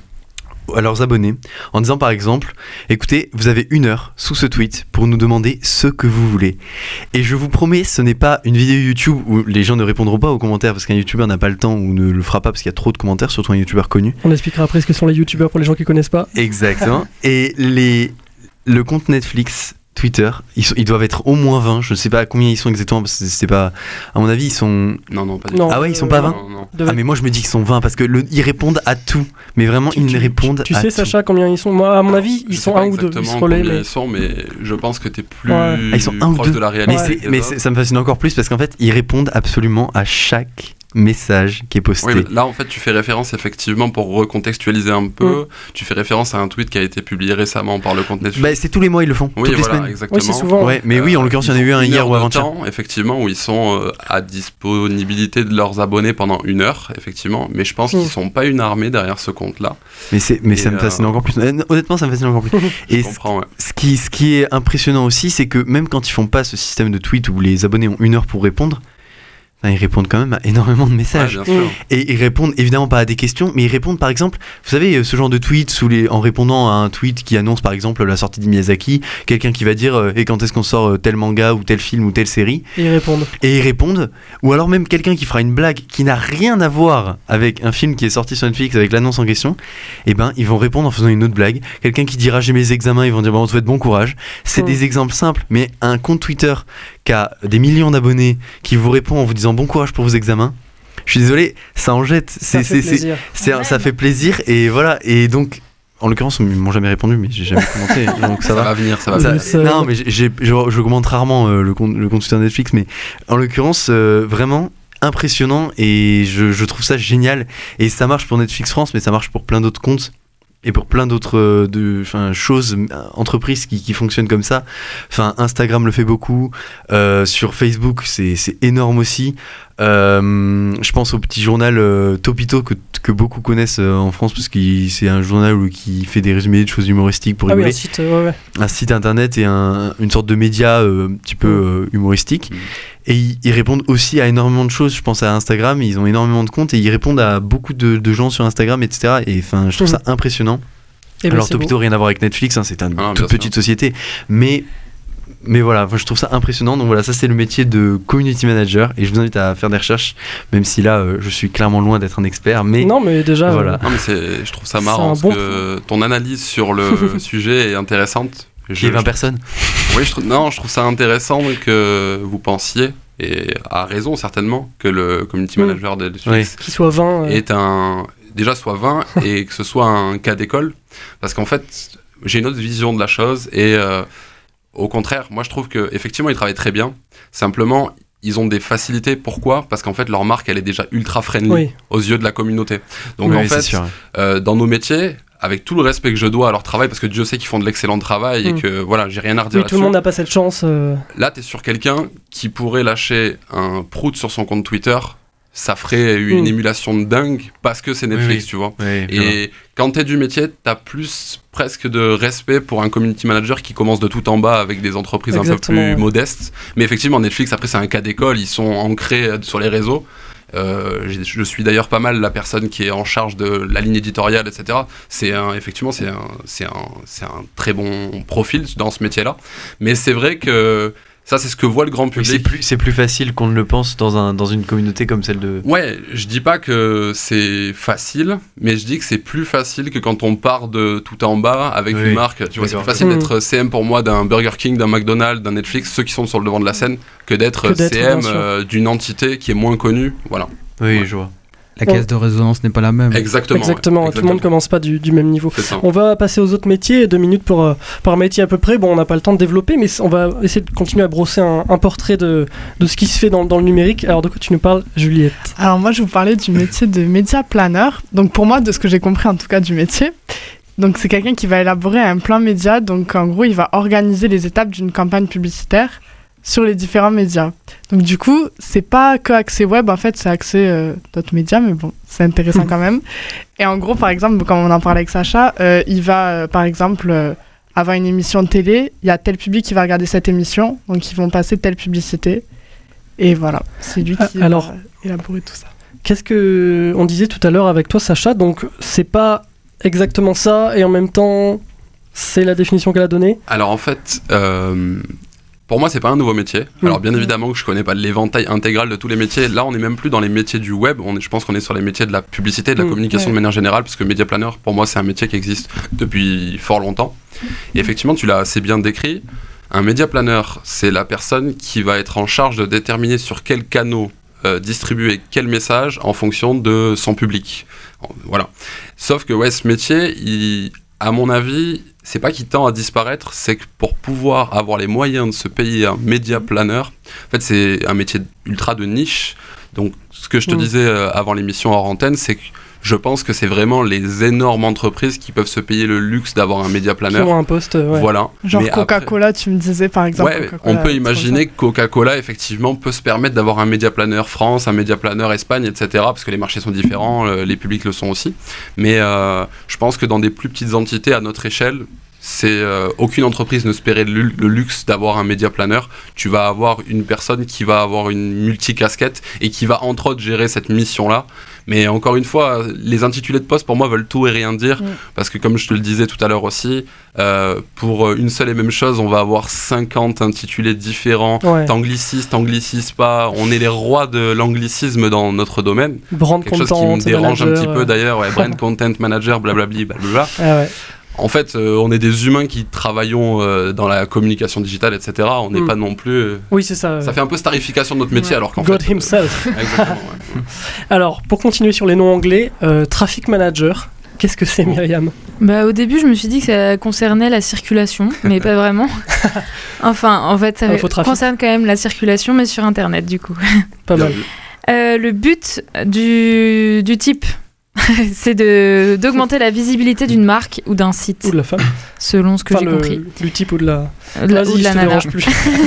à leurs abonnés en disant par exemple, écoutez, vous avez une heure sous ce tweet pour nous demander ce que vous voulez. Et je vous promets, ce n'est pas une vidéo YouTube où les gens ne répondront pas aux commentaires parce qu'un YouTuber n'a pas le temps ou ne le fera pas parce qu'il y a trop de commentaires, surtout un YouTuber connu. On expliquera après ce que sont les youtubeurs pour les gens qui connaissent pas. Exactement. Et les, le compte Netflix, Twitter, ils, sont- ils doivent être au moins vingt. Je ne sais pas à combien ils sont exactement parce que c'est pas. À mon avis, ils sont. Non, non, pas du Non, Ah ouais, ils sont euh, pas vingt. tout. Non, non. de- Ah mais moi je me dis qu'ils sont vingt parce que le, ils répondent à tout. Mais vraiment Tu- ils tu- répondent Tu à sais, tout. Sacha, combien ils sont? Moi, à mon avis, ils Je sais sont pas un ou deux. Ils se exactement relaient, combien mais... ils sont, mais je pense que t'es plus Ouais. Ah, ils sont un ou proche deux. de la Mais, réalité. Ouais. c'est- que mais les c'est- autres. ça me fascine encore plus parce qu'en fait ils répondent absolument à chaque message qui est posté. Oui, mais là en fait tu fais référence effectivement pour recontextualiser un peu, Mm. tu fais référence à un tweet qui a été publié récemment par le compte Netflix. Bah, c'est tous les mois ils le font. oui, toutes les voilà, semaines. exactement. Oui, c'est souvent. Ouais, mais oui, en l'occurrence, il y en a eu un Ils ont hier une ou heure de avant-hier. temps, effectivement, où ils sont euh, à disponibilité de leurs abonnés pendant une heure, effectivement. Mais je pense Mm. qu'ils sont pas une armée derrière ce compte-là. Mais, c'est, mais Et, ça me fascine euh, encore plus. Honnêtement, ça me fascine encore plus. Je Et ce, comprends, ouais. ce qui, ce qui est impressionnant aussi, c'est que même quand ils font pas ce système de tweet où les abonnés ont une heure pour répondre, ben, ils répondent quand même à énormément de Ouais, messages. bien sûr. Et ils répondent évidemment pas à des questions, mais ils répondent par exemple, vous savez, ce genre de tweet sous les, en répondant à un tweet qui annonce par exemple la sortie de Miyazaki, quelqu'un qui va dire euh, et quand est-ce qu'on sort euh, tel manga ou tel film ou telle série, Et ils répondent. et ils répondent, ou alors même quelqu'un qui fera une blague qui n'a rien à voir avec un film qui est sorti sur Netflix avec l'annonce en question, et ben ils vont répondre en faisant une autre blague. Quelqu'un qui dira j'ai mes examens, ils vont dire bon, on te souhaite bon courage. C'est Mm. des exemples simples, mais un compte Twitter qui a des millions d'abonnés qui vous répond en vous disant bon courage pour vos examens. Je suis désolé, ça en jette. Ça C'est, fait c'est, c'est, plaisir. c'est- Ouais. ça fait plaisir et voilà. Et donc, en l'occurrence, ils m'ont jamais répondu, mais j'ai jamais commenté, donc ça Ça va. va venir, ça va Ça- venir. Ça- non, mais j'ai, j'ai- je, je commente rarement euh, le, compte, le compte Twitter Netflix, mais en l'occurrence, euh, vraiment impressionnant et je, je trouve ça génial. Et ça marche pour Netflix France, mais ça marche pour plein d'autres comptes et pour plein d'autres euh, de, enfin, choses, euh, entreprises qui, qui fonctionnent comme ça. Enfin, Instagram le fait beaucoup. Euh, sur Facebook, c'est, c'est énorme aussi. Euh, je pense au petit journal euh, Topito que, que beaucoup connaissent euh, en France parce que c'est un journal où- qui fait des résumés de choses humoristiques pour Ah oui, rigoler. un site, euh, ouais, ouais. Un site internet et un- une sorte de média euh, un petit peu euh, humoristique. Mm. Et ils, ils répondent aussi à énormément de choses. Je pense à Instagram, ils ont énormément de comptes et ils répondent à beaucoup de, de gens sur Instagram, et cetera. Et enfin, je trouve Mhm. ça impressionnant. Et ben, Alors c'est beau. Topito, rien à voir avec Netflix, hein, c'est une Ah, toute bien sûr. petite société. Mais mais voilà, enfin, je trouve ça impressionnant. Donc voilà, ça c'est le métier de community manager et je vous invite à faire des recherches, même si là euh, je suis clairement loin d'être un expert. Mais non, mais déjà, voilà. euh, Non, mais c'est, je trouve ça C'est marrant un parce bon que ton analyse sur le sujet est intéressante. il y a vingt personnes. Oui, je trouve, non, je trouve ça intéressant que vous pensiez, et à raison certainement, que le community Mm. manager de Netflix Oui. qu'il soit vingt. euh, est un, déjà soit vingt et que ce soit un cas d'école. Parce qu'en fait, j'ai une autre vision de la chose et euh, au contraire, moi je trouve qu'effectivement ils travaillent très bien. Simplement, ils ont des facilités. Pourquoi ? Parce qu'en fait, leur marque elle est déjà ultra friendly Oui. aux yeux de la communauté. Donc Oui, en c'est fait, sûr. euh, dans nos métiers, avec tout le respect que je dois à leur travail, parce que Dieu sait qu'ils font de l'excellent travail Mm. et que voilà, j'ai rien à redire Oui, tout le là-dessus. monde n'a pas cette chance. euh, Là, t'es sur quelqu'un qui pourrait lâcher un prout sur son compte Twitter, ça ferait une Mm. émulation de dingue parce que c'est Netflix, Oui, oui. tu vois. Oui, je vois. Et quand t'es du métier, t'as plus presque de respect pour un community manager qui commence de tout en bas avec des entreprises Exactement, un peu plus ouais. modestes. Mais effectivement, Netflix, après, c'est un cas d'école, ils sont ancrés euh, sur les réseaux. Euh, j'ai- je suis d'ailleurs pas mal la personne qui est en charge de la ligne éditoriale, et cetera. C'est un, effectivement, c'est un, c'est un, c'est un très bon profil dans ce métier-là. Mais c'est vrai que ça, c'est ce que voit le grand Oui, public. c'est plus, c'est plus facile qu'on ne le pense dans, un, dans une communauté comme celle de. Ouais, je dis pas que c'est facile, mais je dis que c'est plus facile que quand on part de tout en bas avec Oui. une marque. Tu vois, c'est D'accord. plus facile Mm. d'être C M pour moi d'un Burger King, d'un McDonald's, d'un Netflix, ceux qui sont sur le devant de la scène, que d'être Que d'être, C M bien sûr. euh, d'une entité qui est moins connue. Voilà. Oui, Ouais. je vois. La Bon. caisse de résonance n'est pas la même. Exactement. Exactement, ouais, tout le monde commence pas du, du même niveau. C'est ça. On va passer aux autres métiers, deux minutes pour, euh, par métier à peu près. Bon, on n'a pas le temps de développer, mais c- on va essayer de continuer à brosser un, un portrait de, de ce qui se fait dans, dans le numérique. Alors, de quoi tu nous parles, Juliette ? Alors moi, je vous parlais du métier de média planeur. Donc pour moi, de ce que j'ai compris en tout cas du métier, donc c'est quelqu'un qui va élaborer un plan média. Donc en gros, il va organiser les étapes d'une campagne publicitaire sur les différents médias. Donc du coup, c'est pas que accès web, en fait, c'est accès euh, d'autres médias, mais bon, c'est intéressant quand même. Et en gros, par exemple, comme on en parlait avec Sacha, euh, il va, euh, par exemple, euh, avoir une émission de télé, il y a tel public qui va regarder cette émission, donc ils vont passer telle publicité. Et voilà, c'est lui Ah, qui alors- va élaborer tout ça. Qu'est-ce que on disait tout à l'heure avec toi, Sacha ? Donc, c'est pas exactement ça, et en même temps, c'est la définition qu'elle a donnée. Alors en fait, euh, pour moi, c'est pas un nouveau métier. Alors bien évidemment que je connais pas l'éventail intégral de tous les métiers. Là, on est même plus dans les métiers du web. On est, je pense qu'on est sur les métiers de la publicité, de la Mm, communication ouais. de manière générale, parce que média planner, pour moi, c'est un métier qui existe depuis fort longtemps. Et effectivement, tu l'as assez bien décrit. Un média planner, c'est la personne qui va être en charge de déterminer sur quels canaux euh, distribuer quel message en fonction de son public. Voilà. Sauf que ouais, ce métier, il, à mon avis, c'est pas qu'il tend à disparaître, c'est que pour pouvoir avoir les moyens de se payer un média planner, en fait, c'est un métier ultra de niche. Donc, ce que je te Mm. disais euh, avant l'émission hors antenne, c'est que je pense que c'est vraiment les énormes entreprises qui peuvent se payer le luxe d'avoir un média Qui planner. ont un poste, euh, ouais. Voilà. Genre Mais après- Coca-Cola, tu me disais par exemple. Ouais, Coca-Cola, on peut c'est imaginer que Coca-Cola, effectivement, peut se permettre d'avoir un média planner France, un média planner Espagne, et cetera, parce que les marchés sont différents, euh, les publics le sont aussi. Mais euh, je pense que dans des plus petites entités, à notre échelle, c'est euh, aucune entreprise ne se paierait le, lu- le luxe d'avoir un média planner. Tu vas avoir une personne qui va avoir une multicasquette et qui va entre autres gérer cette mission-là. Mais encore une fois, les intitulés de poste pour moi veulent tout et rien dire, Mm. parce que comme je te le disais tout à l'heure aussi, euh, pour une seule et même chose, on va avoir cinquante intitulés différents. Ouais. T'anglicistes, t'anglicises pas, on est les rois de l'anglicisme dans notre domaine. Brand Quelque chose qui content, me dérange un manager, petit peu euh, d'ailleurs, ouais, brand content manager, blablabli, blablabla. ah ouais. En fait, euh, on est des humains qui travaillons euh, dans la communication digitale, et cetera. On n'est Mm. pas non plus. euh, Oui, c'est ça. Ça fait un peu starification de notre métier, Ouais. alors qu'en God fait. euh, himself. exactement, ouais. Alors, pour continuer sur les noms anglais, euh, traffic manager, qu'est-ce que c'est, Myriam ? Bah, au début, je me suis dit que ça concernait la circulation, mais pas vraiment. Enfin, en fait, ça Infotrafic. concerne quand même la circulation, mais sur Internet, du coup. Pas Bien mal. vu. Euh, le but du, du type, c'est de, d'augmenter la visibilité d'une marque ou d'un site, Ou de la femme. selon ce que Enfin, j'ai le- compris. du type ou de la. Euh, de la- Vas-y, ou de je la te nana. dérange plus.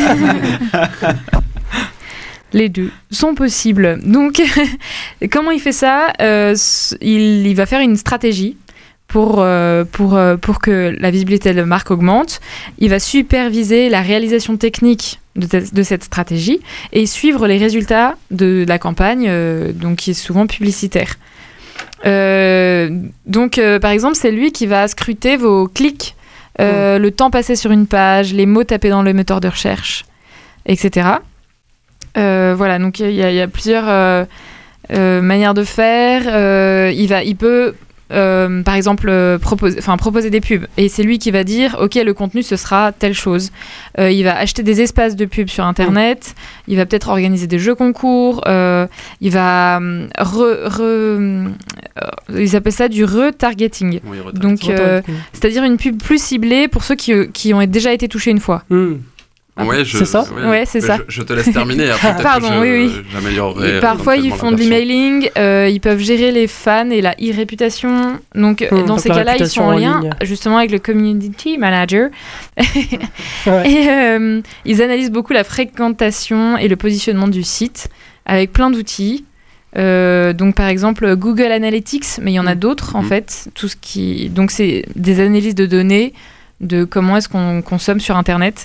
Les deux sont possibles. Donc, comment il fait ça Euh, s- il, il va faire une stratégie pour, euh, pour, euh, pour que la visibilité de la marque augmente. Il va superviser la réalisation technique de, te- de cette stratégie et suivre les résultats de la campagne, euh, donc qui est souvent publicitaire. Euh, donc, euh, par exemple, c'est lui qui va scruter vos clics euh, le temps passé sur une page, les mots tapés dans le moteur de recherche, et cetera. Euh, voilà, donc il y, y a plusieurs euh, euh, manières de faire. Euh, il, va, il peut, euh, par exemple, euh, proposer, enfin, proposer des pubs. Et c'est lui qui va dire, OK, le contenu, ce sera telle chose. Euh, il va acheter des espaces de pub sur Internet. Mmh. Il va peut-être organiser des jeux concours. Euh, il va... Re, re, euh, ils appellent ça du retargeting. Oui, donc, euh, c'est-à-dire une pub plus ciblée pour ceux qui, qui ont déjà été touchés une fois. Mmh. Ouais, je, c'est ça ouais, ouais, c'est ça. Je, je te laisse terminer. Après, Pardon, je, oui, oui. J'améliorerai. Parfois, ils font de l'emailing, euh, ils peuvent gérer les fans et la e-réputation. Donc, mmh, dans ces cas-là, ils sont en lien ligne. justement avec le community manager. ouais. Et euh, ils analysent beaucoup la fréquentation et le positionnement du site avec plein d'outils. Euh, donc, par exemple, Google Analytics, mais il y en a d'autres en mmh. fait. Tout ce qui... Donc, c'est des analyses de données de comment est-ce qu'on consomme sur Internet.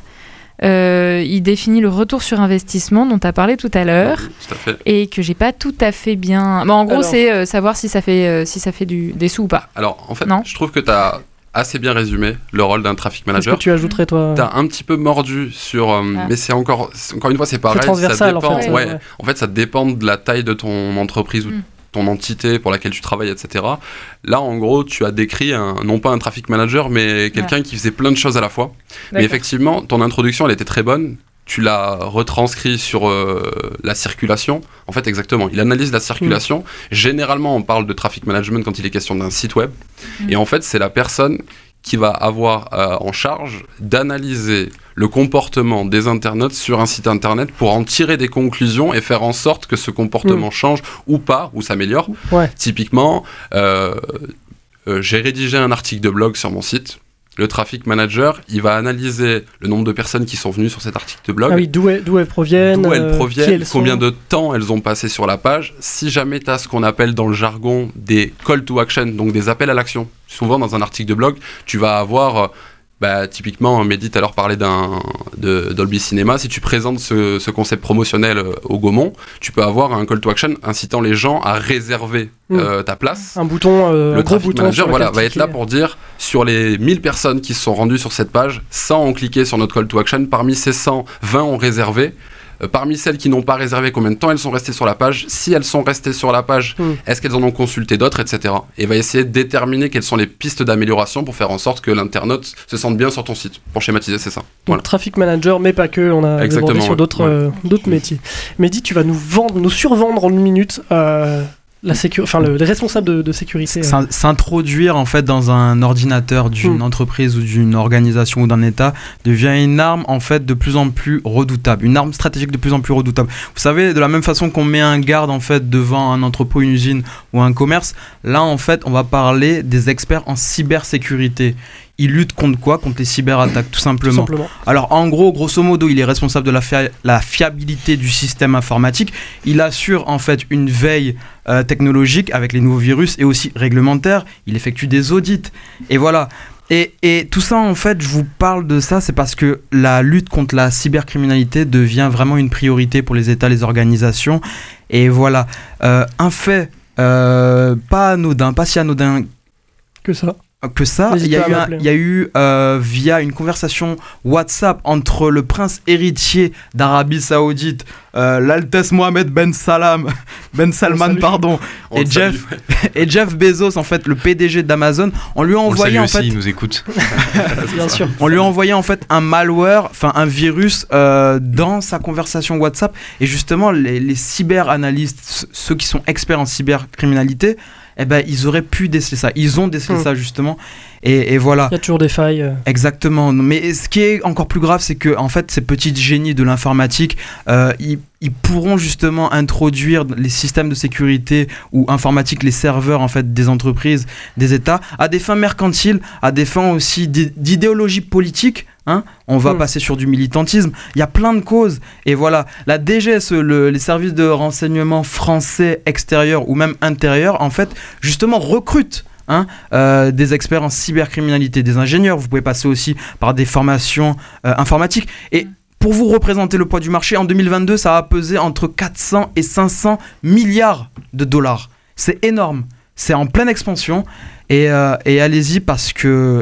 Euh, il définit le retour sur investissement dont tu as parlé tout à l'heure oui, et que j'ai pas tout à fait bien. Bon, en gros, alors... c'est euh, savoir si ça fait, euh, si ça fait du, des sous ou pas. Alors, en fait, non je trouve que tu as assez bien résumé le rôle d'un traffic manager. Qu'est-ce que tu ajouterais, toi ? Tu as un petit peu mordu sur. Euh, ah. Mais c'est encore, encore une fois, c'est pareil. C'est transversal, ça dépend, en fait. Ouais, ouais. En fait, ça dépend de la taille de ton entreprise mm. ou ton entité pour laquelle tu travailles, et cetera. Là, en gros, tu as décrit un, non pas un traffic manager, mais quelqu'un ouais. qui faisait plein de choses à la fois. D'accord. Mais effectivement, ton introduction, elle était très bonne. Tu l'as retranscrit sur euh, la circulation. En fait, exactement. Il analyse la circulation. Mmh. Généralement, on parle de traffic management quand il est question d'un site web. Mmh. Et en fait, c'est la personne qui va avoir euh, en charge d'analyser le comportement des internautes sur un site internet pour en tirer des conclusions et faire en sorte que ce comportement mmh. change ou pas, ou s'améliore. Ouais. Typiquement, euh, euh, j'ai rédigé un article de blog sur mon site. Le traffic manager, il va analyser le nombre de personnes qui sont venues sur cet article de blog. Ah oui, d'où elles, d'où elles proviennent, d'où elles proviennent, elles combien sont... de temps elles ont passé sur la page. Si jamais tu as ce qu'on appelle dans le jargon des call to action, donc des appels à l'action. Souvent, dans un article de blog, tu vas avoir... Bah, typiquement, Mehdi tout à l'heure parlait d'un, de Dolby Cinema. Si tu présentes ce, ce concept promotionnel euh, au Gaumont, tu peux avoir un call to action incitant les gens à réserver mmh. euh, ta place. Un bouton, euh, le un gros bouton manager voilà, va être là pour dire sur les mille personnes qui se sont rendues sur cette page, cent ont cliqué sur notre call to action. Parmi ces cent, vingt ont réservé. Euh, parmi celles qui n'ont pas réservé, combien de temps elles sont restées sur la page ? Si elles sont restées sur la page, mmh. est-ce qu'elles en ont consulté d'autres, et cetera. Et va essayer de déterminer quelles sont les pistes d'amélioration pour faire en sorte que l'internaute se sente bien sur ton site. Pour schématiser, c'est ça. Donc voilà. Traffic manager, mais pas que, on a demandé sur ouais. d'autres, ouais. euh, d'autres métiers. Mehdi, tu vas nous vendre, nous survendre en une minute euh, la sécu... enfin, le, les responsables de, de sécurité. Euh. S'introduire en fait dans un ordinateur d'une mmh. entreprise ou d'une organisation ou d'un État devient une arme en fait de plus en plus redoutable, une arme stratégique de plus en plus redoutable. Vous savez, de la même façon qu'on met un garde en fait devant un entrepôt, une usine ou un commerce, là en fait on va parler des experts en cybersécurité. Il lutte contre quoi ? Contre les cyberattaques, tout simplement. Tout simplement. Alors, en gros, grosso modo, il est responsable de la, fia- la fiabilité du système informatique. Il assure, en fait, une veille euh, technologique avec les nouveaux virus et aussi réglementaire. Il effectue des audits. Et voilà. Et, et tout ça, en fait, je vous parle de ça, c'est parce que la lutte contre la cybercriminalité devient vraiment une priorité pour les États, les organisations. Et voilà. Euh, un fait euh, pas anodin, pas si anodin que ça. que ça, il y a eu, un, y a eu euh, via une conversation WhatsApp entre le prince héritier d'Arabie Saoudite, euh, l'Altesse Mohamed Ben Salam, Ben Salman, pardon, et Jeff, et Jeff Bezos, en fait, le P D G d'Amazon, on lui a envoyé, en aussi, fait, il nous écoute. Bien sûr. On lui a envoyé en fait un malware, enfin un virus euh, dans sa conversation WhatsApp, et justement les, les cyber-analystes, ceux qui sont experts en cybercriminalité, eh ben, ils auraient pu déceler ça. Ils ont décelé mmh. ça, justement. Et, et voilà. Il y a toujours des failles. Euh... Exactement. Mais ce qui est encore plus grave, c'est que, en fait, ces petits génies de l'informatique, euh, ils, ils pourront justement introduire les systèmes de sécurité ou informatique, les serveurs, en fait, des entreprises, des États, à des fins mercantiles, à des fins aussi d'idéologie politique. Hein, on va mmh. passer sur du militantisme. Il y a plein de causes. Et voilà, la D G S E, le, les services de renseignement français extérieurs ou même intérieurs, en fait, justement, recrutent hein, euh, des experts en cybercriminalité, des ingénieurs. Vous pouvez passer aussi par des formations euh, informatiques. Et pour vous représenter le poids du marché, en deux mille vingt-deux, ça a pesé entre quatre cents et cinq cents milliards de dollars. C'est énorme. C'est en pleine expansion. Et, euh, et allez-y parce que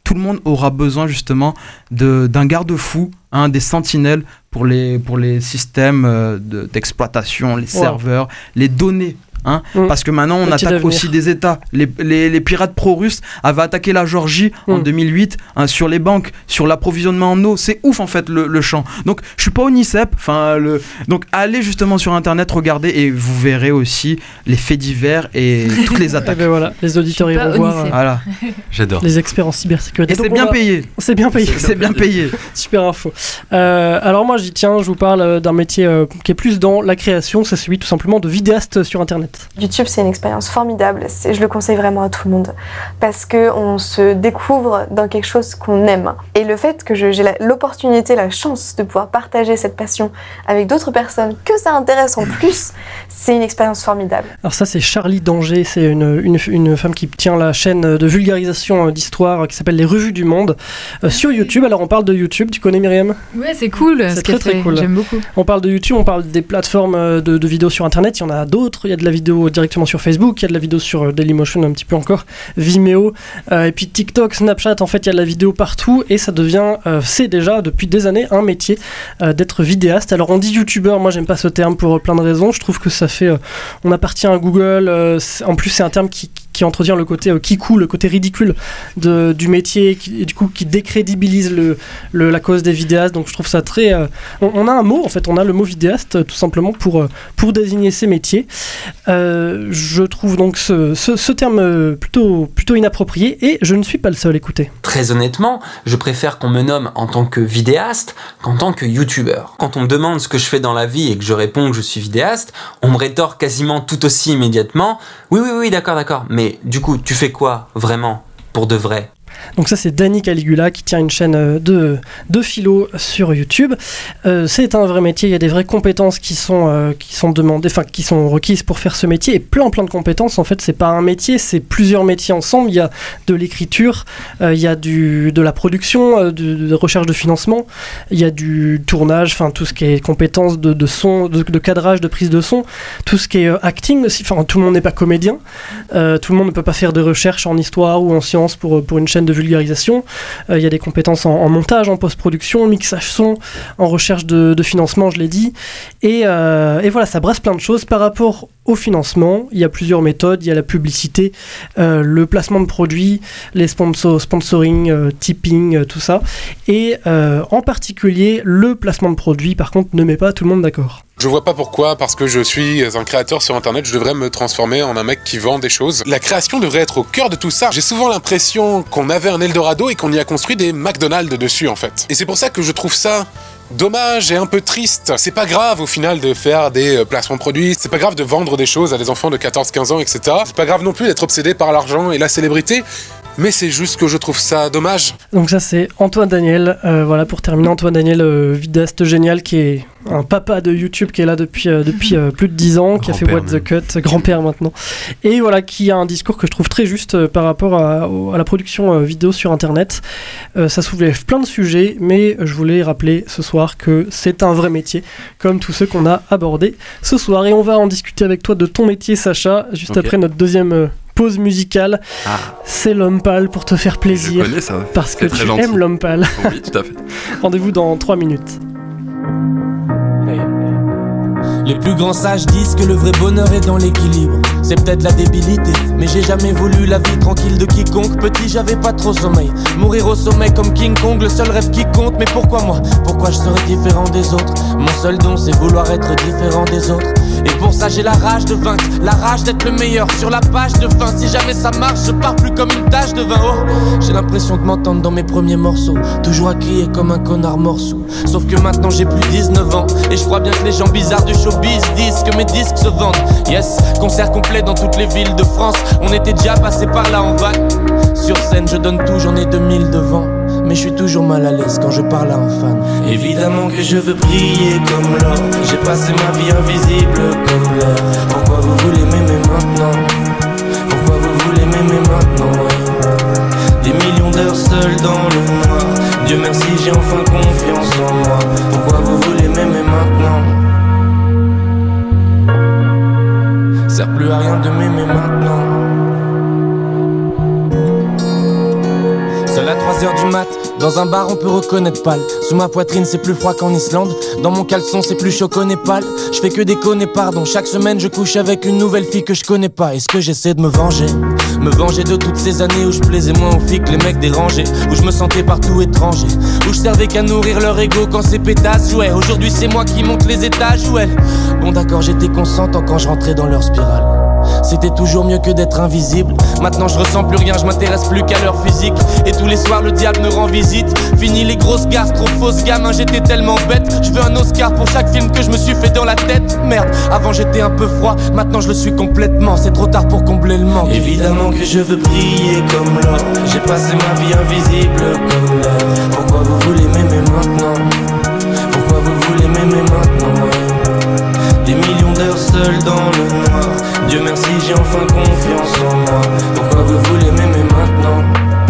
tout le monde aura besoin justement de, d'un garde-fou, hein, des sentinelles pour les, pour les systèmes euh, de, d'exploitation, les Wow. serveurs, les données. Hein, Mm. parce que maintenant on Petit attaque avenir. aussi des États. Les, les, les pirates pro-russes avaient attaqué la Géorgie en Mm. deux mille huit, hein, sur les banques, sur l'approvisionnement en eau. C'est ouf en fait le, le champ. Donc je suis pas au NICEP. Enfin le... donc allez justement sur internet, regardez et vous verrez aussi les faits divers et toutes les Et attaques. ben voilà, les auditeurs Je suis iront pas au voir Nice. euh, Voilà. J'adore. les experts en cybersécurité. Et c'est Donc, on bien va- payé. C'est bien payé. C'est bien payé. Super info. Euh, alors moi j'y tiens, je vous parle euh, d'un métier euh, qui est plus dans la création, c'est celui tout simplement de vidéaste sur internet. YouTube, c'est une expérience formidable. C'est- Je le conseille vraiment à tout le monde parce que on se découvre dans quelque chose qu'on aime. Et le fait que je- j'ai la- l'opportunité, la chance de pouvoir partager cette passion avec d'autres personnes que ça intéresse en plus, c'est une expérience formidable. Alors ça c'est Charlie Danger, c'est une, une, une femme qui tient la chaîne de vulgarisation euh, d'histoire euh, qui s'appelle Les Revues du Monde euh, sur YouTube. Alors on parle de YouTube, tu connais Myriam? Ouais, c'est cool. C'est ce très, qu'elle très fait. cool. J'aime beaucoup. On parle de YouTube, on parle des plateformes euh, de, de vidéos sur internet, il y en a d'autres, il y a de la vidéo directement sur Facebook, il y a de la vidéo sur euh, Dailymotion un petit peu encore, Vimeo, euh, et puis TikTok, Snapchat, en fait il y a de la vidéo partout et ça devient, euh, c'est déjà depuis des années un métier euh, d'être vidéaste. Alors on dit youtubeur, moi j'aime pas ce terme pour euh, plein de raisons, je trouve que ça fait, euh, on appartient à Google, euh, c'est- en plus c'est un terme qui, qui entretient le côté euh, kikou, le côté ridicule de, du métier, qui, et du coup qui décrédibilise le, le- la cause des vidéastes, donc je trouve ça très... euh, on, on a un mot, en fait, on a le mot vidéaste euh, tout simplement pour, euh, pour désigner ces métiers. Euh, je trouve donc ce, ce, ce terme euh, plutôt, plutôt inapproprié et je ne suis pas le seul, écoutez. Très honnêtement, je préfère qu'on me nomme en tant que vidéaste qu'en tant que youtubeur. Quand on me demande ce que je fais dans la vie et que je réponds que je suis vidéaste, on me rétorque quasiment tout aussi immédiatement « Oui, oui, oui, d'accord, d'accord, mais du coup, tu fais quoi, vraiment, pour de vrai ?» Donc ça c'est Danny Caligula qui tient une chaîne euh, de, de philo sur YouTube. Euh, c'est un vrai métier, il y a des vraies compétences qui sont, euh, qui sont demandées, enfin qui sont requises pour faire ce métier et plein plein de compétences. En fait c'est pas un métier, c'est plusieurs métiers ensemble. Il y a de l'écriture, euh, il y a du, de la production, euh, de, de recherche de financement, il y a du tournage, enfin tout ce qui est compétences de, de son, de, de cadrage, de prise de son, tout ce qui est euh, acting aussi. Enfin tout le monde n'est pas comédien, euh, tout le monde ne peut pas faire de recherche en histoire ou en sciences pour, pour une chaîne de vulgarisation. Euh, il y a des compétences en, en montage, en post-production, mixage son, en recherche de, de financement, je l'ai dit. Et, euh, et voilà, ça brasse plein de choses. Par rapport au financement, il y a plusieurs méthodes. Il y a la publicité, euh, le placement de produits, les sponsor, sponsoring, euh, tipping, euh, tout ça. Et euh, en particulier, le placement de produits, par contre, ne met pas tout le monde d'accord. Je vois pas pourquoi, parce que je suis un créateur sur internet, je devrais me transformer en un mec qui vend des choses. La création devrait être au cœur de tout ça. J'ai souvent l'impression qu'on avait un Eldorado et qu'on y a construit des McDonald's dessus en fait. Et c'est pour ça que je trouve ça dommage et un peu triste. C'est pas grave au final de faire des euh, placements de produits, c'est pas grave de vendre des choses à des enfants de quatorze quinze ans, et cetera. C'est pas grave non plus d'être obsédé par l'argent et la célébrité. Mais c'est juste que je trouve ça dommage. Donc ça c'est Antoine Daniel, euh, voilà pour terminer, Antoine Daniel, euh, vidéaste génial qui est un papa de YouTube qui est là depuis, euh, depuis euh, plus de dix ans, qui a fait What the Cut, grand-père maintenant, et voilà qui a un discours que je trouve très juste euh, par rapport à, au- à la production euh, vidéo sur internet. Euh, ça soulève plein de sujets, mais je voulais rappeler ce soir que c'est un vrai métier, comme tous ceux qu'on a abordés ce soir, et on va en discuter avec toi de ton métier Sacha, juste Ok. après notre deuxième... euh, pause musicale, Ah. c'est l'homme pâle pour te faire plaisir. Je connais ça. Parce que C'est très tu gentil. aimes l'homme pâle. Oui, tout à fait. Rendez-vous dans trois minutes. Les plus grands sages disent que le vrai bonheur est dans l'équilibre. C'est peut-être la débilité, mais j'ai jamais voulu la vie tranquille de quiconque. Petit, j'avais pas trop sommeil. Mourir au sommet comme King Kong, le seul rêve qui compte. Mais pourquoi moi? Pourquoi je serais différent des autres? Mon seul don, c'est vouloir être différent des autres. Et pour ça, j'ai la rage de vaincre, la rage d'être le meilleur sur la page de fin. Si jamais ça marche, je pars plus comme une tache de vin. Oh, j'ai l'impression de m'entendre dans mes premiers morceaux, toujours à crier comme un connard morceau. Sauf que maintenant j'ai plus dix-neuf ans, et je crois bien que les gens bizarres du showbiz disent que mes disques se vendent. Yes, concert complet dans toutes les villes de France. On était déjà passé par là en van. Sur scène je donne tout, j'en ai deux mille devant. Mais je suis toujours mal à l'aise quand je parle à un fan. Évidemment que je veux briller comme l'or. J'ai passé ma vie invisible comme l'air. Pourquoi vous voulez m'aimer maintenant? Pourquoi vous voulez m'aimer maintenant? Ouais. Des millions d'heures seul dans le noir. Dieu merci j'ai enfin confiance en moi. Pourquoi vous voulez m'aimer maintenant? Sert plus à rien de m'aimer maintenant. Seul à trois trois heures du mat. Dans un bar on peut reconnaître pâle. Sous ma poitrine c'est plus froid qu'en Islande. Dans mon caleçon c'est plus chaud qu'au Népal. Je fais que déconner pardon. Chaque semaine je couche avec une nouvelle fille que je connais pas. Est-ce que j'essaie de me venger? Me venger de toutes ces années où je plaisais moins aux filles que les mecs dérangés. Où je me sentais partout étranger. Où je servais qu'à nourrir leur ego quand ces pétasses jouaient. Aujourd'hui c'est moi qui monte les étages ou elle. Bon d'accord j'étais consentant quand je rentrais dans leur spirale. C'était toujours mieux que d'être invisible. Maintenant je ressens plus rien, je m'intéresse plus qu'à leur physique. Et tous les soirs le diable me rend visite. Fini les grosses gares, trop fausses gamin, j'étais tellement bête. Je veux un Oscar pour chaque film que je me suis fait dans la tête. Merde, avant j'étais un peu froid, maintenant je le suis complètement. C'est trop tard pour combler le manque. Évidemment que je veux briller comme l'or. J'ai passé ma vie invisible comme l'air. Pourquoi vous voulez m'aimer maintenant? Pourquoi vous voulez m'aimer maintenant? Des millions d'heures seul dans le noir. Dieu merci j'ai enfin confiance en moi. Pourquoi vous voulez m'aimer maintenant?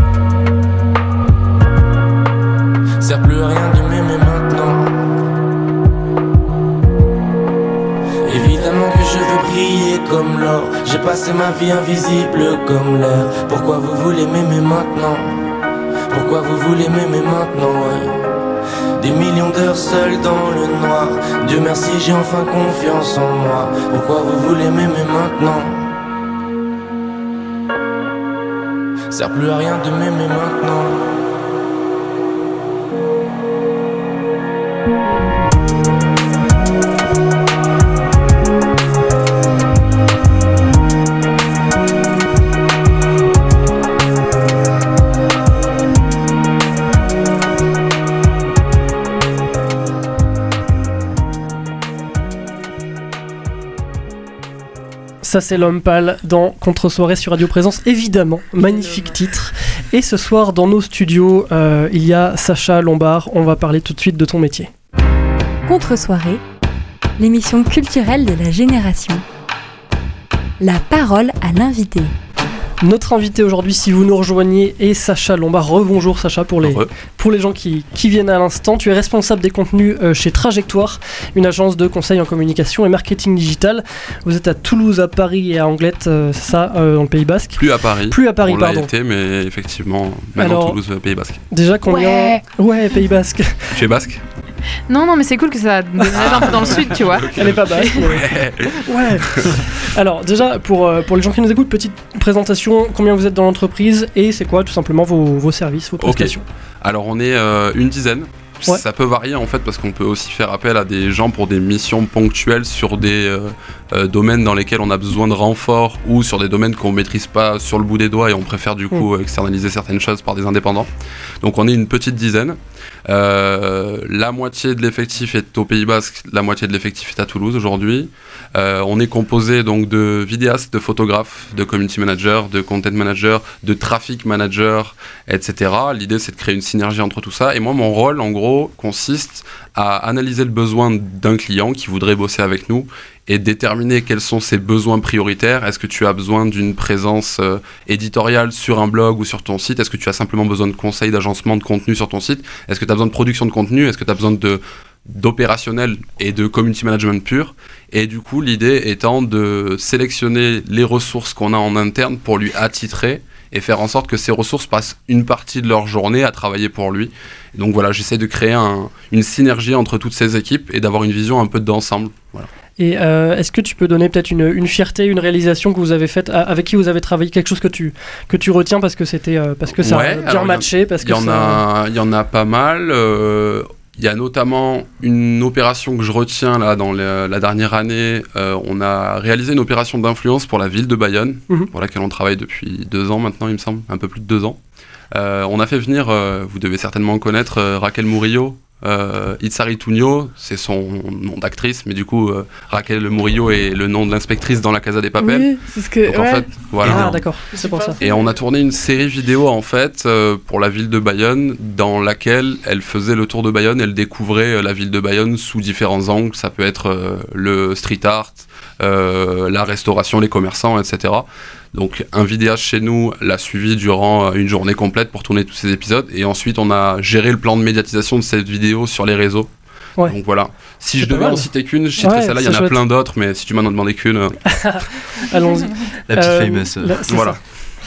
Sert plus à rien de m'aimer maintenant. Évidemment que je veux briller comme l'or. J'ai passé ma vie invisible comme l'air. Pourquoi vous voulez m'aimer maintenant? Pourquoi vous voulez m'aimer maintenant, ouais. Des millions d'heures seul dans le noir. Dieu merci j'ai enfin confiance en moi. Pourquoi vous voulez m'aimer maintenant? Sert plus à rien de m'aimer maintenant. Ça c'est L'Homme Pâle dans Contre-soirée sur Radio Présence, évidemment, magnifique titre. Et ce soir dans nos studios, euh, il y a Sacha Lombard, on va parler tout de suite de ton métier. Contre-soirée, l'émission culturelle de la génération. La parole à l'invité. Notre invité aujourd'hui, si vous nous rejoignez, est Sacha Lombard. Rebonjour Sacha, pour les, pour les gens qui, qui viennent à l'instant. Tu es responsable des contenus euh, chez Trajectoire, une agence de conseil en communication et marketing digital. Vous êtes à Toulouse, à Paris et à Anglette, euh, c'est ça, euh, dans le Pays Basque. Plus à Paris. Plus à Paris, on pardon. l'a été, mais effectivement, maintenant Alors, Toulouse, Pays Basque. Déjà combien... Ouais. ouais, Pays Basque. Tu es basque? Non, non, mais c'est cool que ça déménage un peu dans le sud, tu vois. Elle est pas basque. Ouais. ouais. Alors, déjà, pour, euh, pour les gens qui nous écoutent, petite présentation, combien vous êtes dans l'entreprise et c'est quoi tout simplement vos, vos services, vos prestations? Okay. Alors, on est euh, une dizaine. Ouais. Ça peut varier en fait parce qu'on peut aussi faire appel à des gens pour des missions ponctuelles sur des euh, euh, domaines dans lesquels on a besoin de renfort ou sur des domaines qu'on maîtrise pas sur le bout des doigts et on préfère du coup mmh. externaliser certaines choses par des indépendants. Donc on est une petite dizaine. Euh, la moitié de l'effectif est au Pays Basque, la moitié de l'effectif est à Toulouse aujourd'hui. Euh, on est composé donc de vidéastes, de photographes, de community managers, de content managers, de traffic managers, et cetera. L'idée c'est de créer une synergie entre tout ça. Et moi mon rôle en gros consiste à analyser le besoin d'un client qui voudrait bosser avec nous et déterminer quels sont ses besoins prioritaires. Est-ce que tu as besoin d'une présence euh, éditoriale sur un blog ou sur ton site? Est-ce que tu as simplement besoin de conseils d'agencement de contenu sur ton site? Est-ce que tu as besoin de production de contenu? Est-ce que tu as besoin de, d'opérationnel et de community management pur? Et du coup, l'idée étant de sélectionner les ressources qu'on a en interne pour lui attitrer et faire en sorte que ces ressources passent une partie de leur journée à travailler pour lui. Et donc voilà, j'essaie de créer un, une synergie entre toutes ces équipes et d'avoir une vision un peu d'ensemble. Voilà. Et euh, est-ce que tu peux donner peut-être une, une fierté, une réalisation que vous avez faite, avec qui vous avez travaillé, quelque chose que tu, que tu retiens parce que, c'était, euh, parce que ça ouais, a bien matché? Il y, ça... y, y en a pas mal. Euh, Il y a notamment une opération que je retiens là, dans la, la dernière année. Euh, on a réalisé une opération d'influence pour la ville de Bayonne, mmh. pour laquelle on travaille depuis deux ans maintenant, il me semble, un peu plus de deux ans. Euh, on a fait venir, euh, vous devez certainement connaître, euh, Raquel Murillo. Euh, Itzari Tugno, c'est son nom d'actrice, mais du coup, euh, Raquel Murillo est le nom de l'inspectrice dans La Casa des Papel. Oui, c'est ce que. Donc, ouais. en fait, voilà. Ah, d'accord, c'est pour ça. Et on a tourné une série vidéo en fait euh, pour la ville de Bayonne, dans laquelle elle faisait le tour de Bayonne, elle découvrait euh, la ville de Bayonne sous différents angles. Ça peut être euh, le street art, euh, la restauration, les commerçants, et cetera. Donc un vidéaste chez nous l'a suivi durant une journée complète pour tourner tous ces épisodes et ensuite on a géré le plan de médiatisation de cette vidéo sur les réseaux. Ouais. Donc voilà, si c'est je devais en citer qu'une, je citerais ouais, celle-là, il y en a chouette. Plein d'autres, mais si tu m'en as demandé qu'une... Allons-y. La petite euh, famous. La, voilà.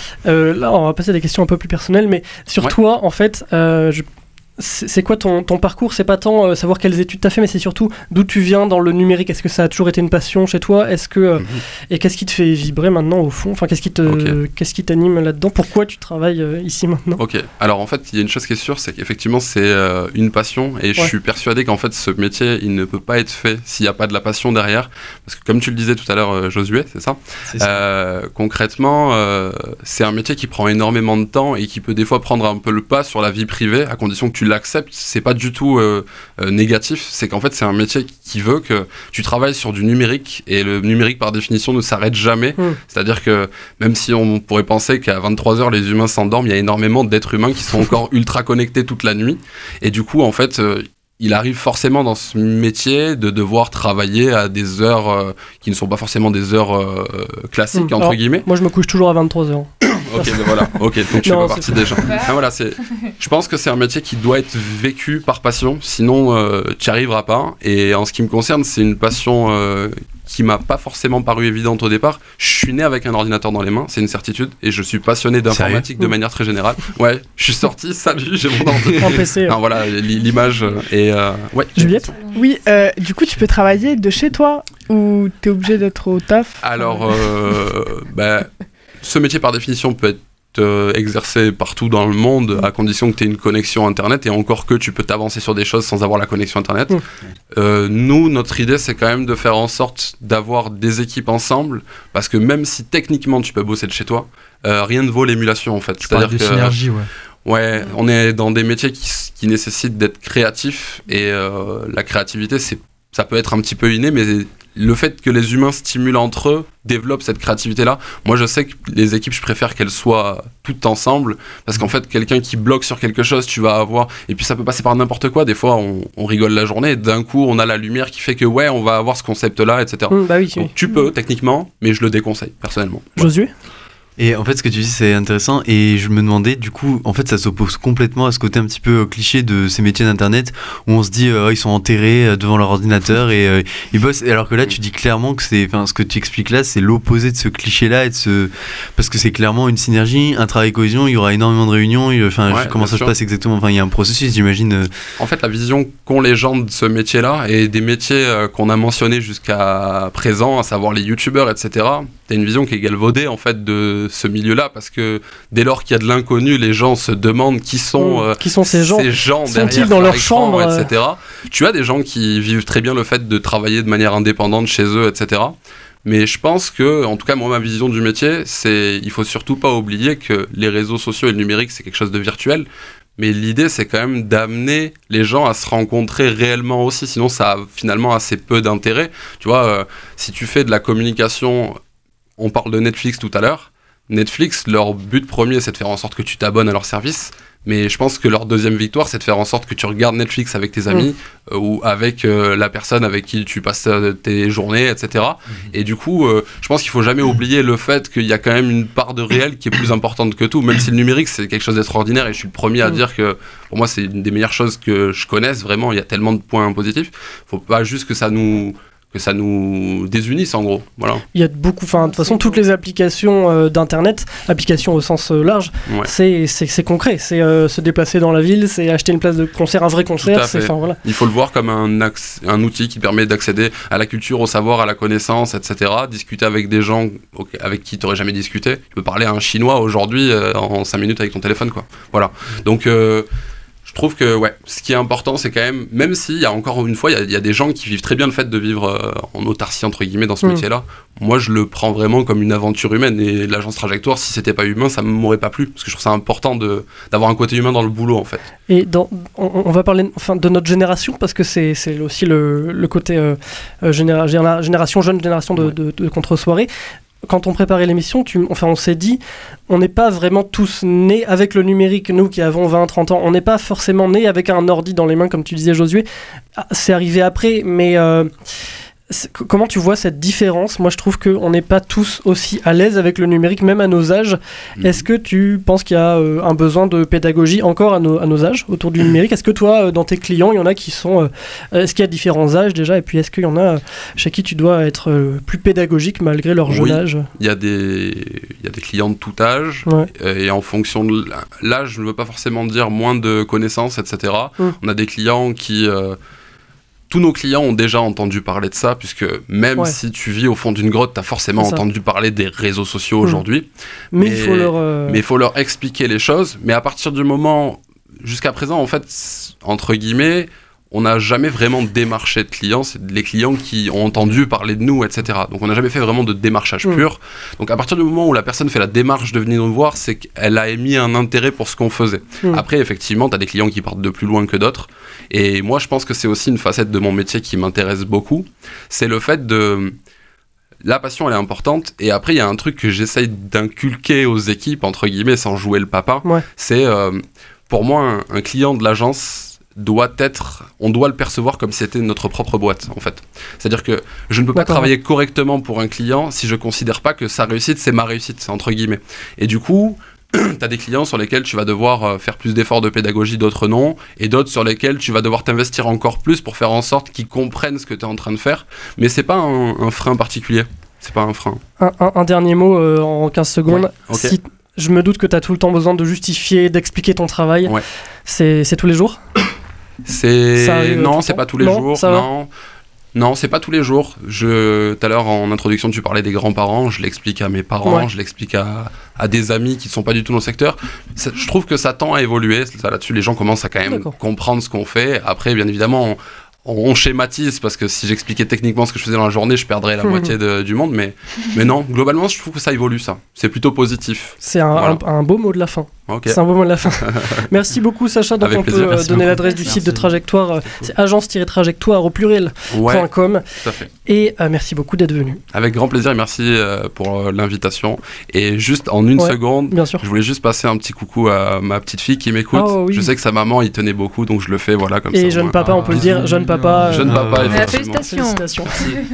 Euh, là, on va passer à des questions un peu plus personnelles, mais sur Ouais. toi, en fait, euh, je- c'est c'est quoi ton, ton parcours? C'est pas tant euh, savoir quelles études t'as fait, mais c'est surtout d'où tu viens dans le numérique. Est-ce que ça a toujours été une passion chez toi? Est-ce que euh, Mhm. et qu'est-ce qui te fait vibrer maintenant au fond? Enfin, qu'est-ce qui te, Ok. qu'est-ce qui t'anime là-dedans? Pourquoi tu travailles euh, ici maintenant? Ok, alors en fait, il y a une chose qui est sûre, c'est qu'effectivement, c'est euh, une passion, et je Ouais. suis persuadé qu'en fait, ce métier, il ne peut pas être fait s'il n'y a pas de la passion derrière. Parce que comme tu le disais tout à l'heure, euh, Josué, c'est ça, C'est ça. Euh, concrètement, euh, c'est un métier qui prend énormément de temps et qui peut des fois prendre un peu le pas sur la vie privée, à condition que tu l'acceptes. C'est pas du tout euh, euh, négatif, c'est qu'en fait, c'est un métier qui veut que tu travailles sur du numérique, et le numérique, par définition, ne s'arrête jamais. Mm. C'est-à-dire que même si on pourrait penser qu'à vingt-trois heures, les humains s'endorment, il y a énormément d'êtres humains qui sont encore ultra connectés toute la nuit. Et du coup, en fait, euh, il arrive forcément dans ce métier de devoir travailler à des heures euh, qui ne sont pas forcément des heures euh, classiques, Mm. entre Alors, guillemets. Moi, je me couche toujours à vingt-trois heures. Ok, mais voilà. Ok, donc tu Non, fais pas c'est partie pas- des gens. Ah, voilà, c'est. Je pense que c'est un métier qui doit être vécu par passion, sinon euh, tu n'y arriveras pas. Et en ce qui me concerne, c'est une passion euh, qui m'a pas forcément paru évidente au départ. Je suis né avec un ordinateur dans les mains, c'est une certitude, et je suis passionné d'informatique de Sérieux manière très générale. Ouais, je suis sorti, salut, j'ai mon ordinateur. Un P C. Non, voilà, li- l'image euh, et euh, ouais. Juliette? Oui, euh, du coup, tu peux travailler de chez toi ou t'es obligé d'être au taf? Alors, euh, bah, ce métier par définition peut être euh, exercé partout dans le monde, à condition que tu aies une connexion internet, et encore que tu peux t'avancer sur des choses sans avoir la connexion internet. Mm. Euh, nous, notre idée, c'est quand même de faire en sorte d'avoir des équipes ensemble, parce que même si techniquement tu peux bosser de chez toi, euh, rien ne vaut l'émulation en fait. Tu parles de que synergie, ouais. Ouais, on est dans des métiers qui, s- qui nécessitent d'être créatifs, et euh, la créativité, c'est, ça peut être un petit peu inné, mais le fait que les humains stimulent entre eux, développent cette créativité-là. Moi, je sais que les équipes, je préfère qu'elles soient toutes ensemble, parce qu'en fait, quelqu'un qui bloque sur quelque chose, tu vas avoir... Et puis ça peut passer par n'importe quoi, des fois, on, on rigole la journée, et d'un coup, on a la lumière qui fait que, ouais, on va avoir ce concept-là, et cetera. Mm, bah oui, Donc oui. tu peux, techniquement, mais je le déconseille, personnellement. Josué? Et en fait, ce que tu dis, c'est intéressant. Et je me demandais, du coup, en fait, ça s'oppose complètement à ce côté un petit peu euh, cliché de ces métiers d'internet où on se dit, euh, ils sont enterrés euh, devant leur ordinateur et euh, ils bossent. Et alors que là, tu dis clairement que c'est, enfin, ce que tu expliques là, c'est l'opposé de ce cliché-là et de ce, parce que c'est clairement une synergie, un travail cohésion. Il y aura énormément de réunions. il- Enfin, Ouais, je- comment bien ça sûr. se passe exactement? Enfin, il y a un processus, j'imagine. euh, En fait, la vision qu'ont les gens de ce métier-là et des métiers euh, qu'on a mentionnés jusqu'à présent, à savoir les youtubeurs, et cetera, t'as une vision qui est galvaudée en fait de ce milieu-là, parce que dès lors qu'il y a de l'inconnu, les gens se demandent qui sont, Mm. euh, Qui sont ces gens? derrière Sont-ils dans leur écran, chambre, euh, et cetera. Tu as des gens qui vivent très bien le fait de travailler de manière indépendante chez eux, et cetera. Mais je pense que, en tout cas, moi, ma vision du métier, c'est il faut surtout pas oublier que les réseaux sociaux et le numérique, c'est quelque chose de virtuel. Mais l'idée, c'est quand même d'amener les gens à se rencontrer réellement aussi. Sinon, ça a finalement assez peu d'intérêt. Tu vois, euh, si tu fais de la communication, on parle de Netflix tout à l'heure. Netflix, leur but premier, c'est de faire en sorte que tu t'abonnes à leur service. Mais je pense que leur deuxième victoire, c'est de faire en sorte que tu regardes Netflix avec tes amis euh, ou avec euh, la personne avec qui tu passes euh, tes journées, et cetera. Et du coup, euh, je pense qu'il faut jamais oublier le fait qu'il y a quand même une part de réel qui est plus importante que tout. Même si le numérique, c'est quelque chose d'extraordinaire, et je suis le premier à Mm. dire que pour moi, c'est une des meilleures choses que je connaisse. Vraiment, il y a tellement de points positifs. Faut pas juste que ça nous que ça nous désunisse en gros. Voilà. Il y a beaucoup, enfin de toute façon toutes les applications euh, d'internet, applications au sens euh, large, Ouais. c'est, c'est, c'est concret, c'est euh, se déplacer dans la ville, c'est acheter une place de concert, un vrai Tout concert, à c'est, fait. enfin voilà. Il faut le voir comme un, acc- un outil qui permet d'accéder à la culture, au savoir, à la connaissance, et cetera. Discuter avec des gens au- avec qui tu n'aurais jamais discuté. Tu peux parler à un Chinois aujourd'hui euh, en cinq minutes avec ton téléphone, quoi. Voilà. Donc, euh, je trouve que ouais, ce qui est important, c'est quand même, même s'il y a encore une fois, il y a- il y, a des gens qui vivent très bien le fait de vivre euh, en autarcie, entre guillemets, dans ce Mm. métier-là. Moi, je le prends vraiment comme une aventure humaine. Et l'agence Trajectoire, si c'était pas humain, ça m'aurait pas plu. Parce que je trouve ça important de, d'avoir un côté humain dans le boulot, en fait. Et dans, on, on va parler enfin, de notre génération, parce que c'est, c'est aussi le, le côté euh, euh, généra- généra- génération jeune, génération de, de, de contre-soirée. Quand on préparait l'émission, tu, enfin, on s'est dit, on n'est pas vraiment tous nés avec le numérique, nous qui avons vingt trente ans, on n'est pas forcément nés avec un ordi dans les mains, comme tu disais Josué. Ah, c'est arrivé après, mais euh, c'est- comment tu vois cette différence? Moi, je trouve qu'on n'est pas tous aussi à l'aise avec le numérique, même à nos âges. Mhm. Est-ce que tu penses qu'il y a euh, un besoin de pédagogie encore à nos, à nos âges autour du numérique? Est-ce que toi, euh, dans tes clients, il y en a qui sont... euh, est-ce qu'il y a différents âges déjà? Et puis, est-ce qu'il y en a euh, chez qui tu dois être euh, plus pédagogique malgré leur jeune Oui. âge? Il y a des, il y a des clients de tout âge, Ouais. euh, et en fonction de l'âge, je ne veux pas forcément dire moins de connaissances, et cetera. Mm. On a des clients qui... euh, tous nos clients ont déjà entendu parler de ça, puisque même Ouais. si tu vis au fond d'une grotte, tu as forcément C'est ça. entendu parler des réseaux sociaux Mm. aujourd'hui. Mais, il Mais- faut leur... euh, Mais il faut leur expliquer les choses. Mais à partir du moment... Jusqu'à présent, en fait, c- entre guillemets, on n'a jamais vraiment démarché de clients. C'est les clients qui ont entendu parler de nous, et cetera. Donc on n'a jamais fait vraiment de démarchage Mm. pur. Donc à partir du moment où la personne fait la démarche de venir nous voir, c'est qu'elle a émis un intérêt pour ce qu'on faisait. Mm. Après, effectivement, tu as des clients qui partent de plus loin que d'autres. Et moi, je pense que c'est aussi une facette de mon métier qui m'intéresse beaucoup. C'est le fait de... La passion, elle est importante. Et après, il y a un truc que j'essaye d'inculquer aux équipes, entre guillemets, sans jouer le papa. Ouais. C'est, euh, pour moi, un, un client de l'agence doit être... On doit le percevoir comme si c'était notre propre boîte, en fait. C'est-à-dire que je ne peux pas D'accord. travailler correctement pour un client si je considère pas que sa réussite, c'est ma réussite, entre guillemets. Et du coup... tu as des clients sur lesquels tu vas devoir euh, faire plus d'efforts de pédagogie, d'autres non, et d'autres sur lesquels tu vas devoir t'investir encore plus pour faire en sorte qu'ils comprennent ce que tu es en train de faire. Mais c'est pas un, un frein particulier. C'est pas un frein. Un, un- un dernier mot euh, en quinze secondes. Ouais, ok. Si, je me doute que tu as tout le temps besoin de justifier, d'expliquer ton travail. Ouais. C'est, c'est tous les jours? C'est Ça arrive tout non, le c'est temps pas tous les Non, jours. ça va Non. Non, c'est pas tous les jours. Je, tout à l'heure, en introduction, tu parlais des grands-parents. Je l'explique à mes parents, Ouais. je l'explique à, à des amis qui ne sont pas du tout dans le secteur. Ça- je trouve que ça tend à évoluer. Ça, là-dessus, les gens commencent à quand même D'accord. comprendre ce qu'on fait. Après, bien évidemment, on, on schématise parce que si j'expliquais techniquement ce que je faisais dans la journée, je perdrais la moitié de- du monde. Mais, mais non, globalement, je trouve que ça évolue, ça. C'est plutôt positif. C'est un, Voilà. un- un beau mot de la fin. Ok. C'est un beau mot de la fin. Merci beaucoup, Sacha. Donc, Avec on plaisir, peut euh, merci donner beaucoup. l'adresse du site de Merci. Trajectoire. euh, C'est agence-trajectoire au pluriel point Ouais, com. tout à fait. Et euh, merci beaucoup d'être venu. Avec grand plaisir et merci euh, pour euh, l'invitation. Et juste en une Ouais. seconde, Bien sûr. je voulais juste passer un petit coucou à ma petite fille qui m'écoute. Oh, oui. Je sais que sa maman y tenait beaucoup, donc je le fais voilà comme ça. Et au jeune moins. papa, on peut le dire. Jeune papa. euh, Jeune papa, Ah, effectivement. félicitations. Félicitations.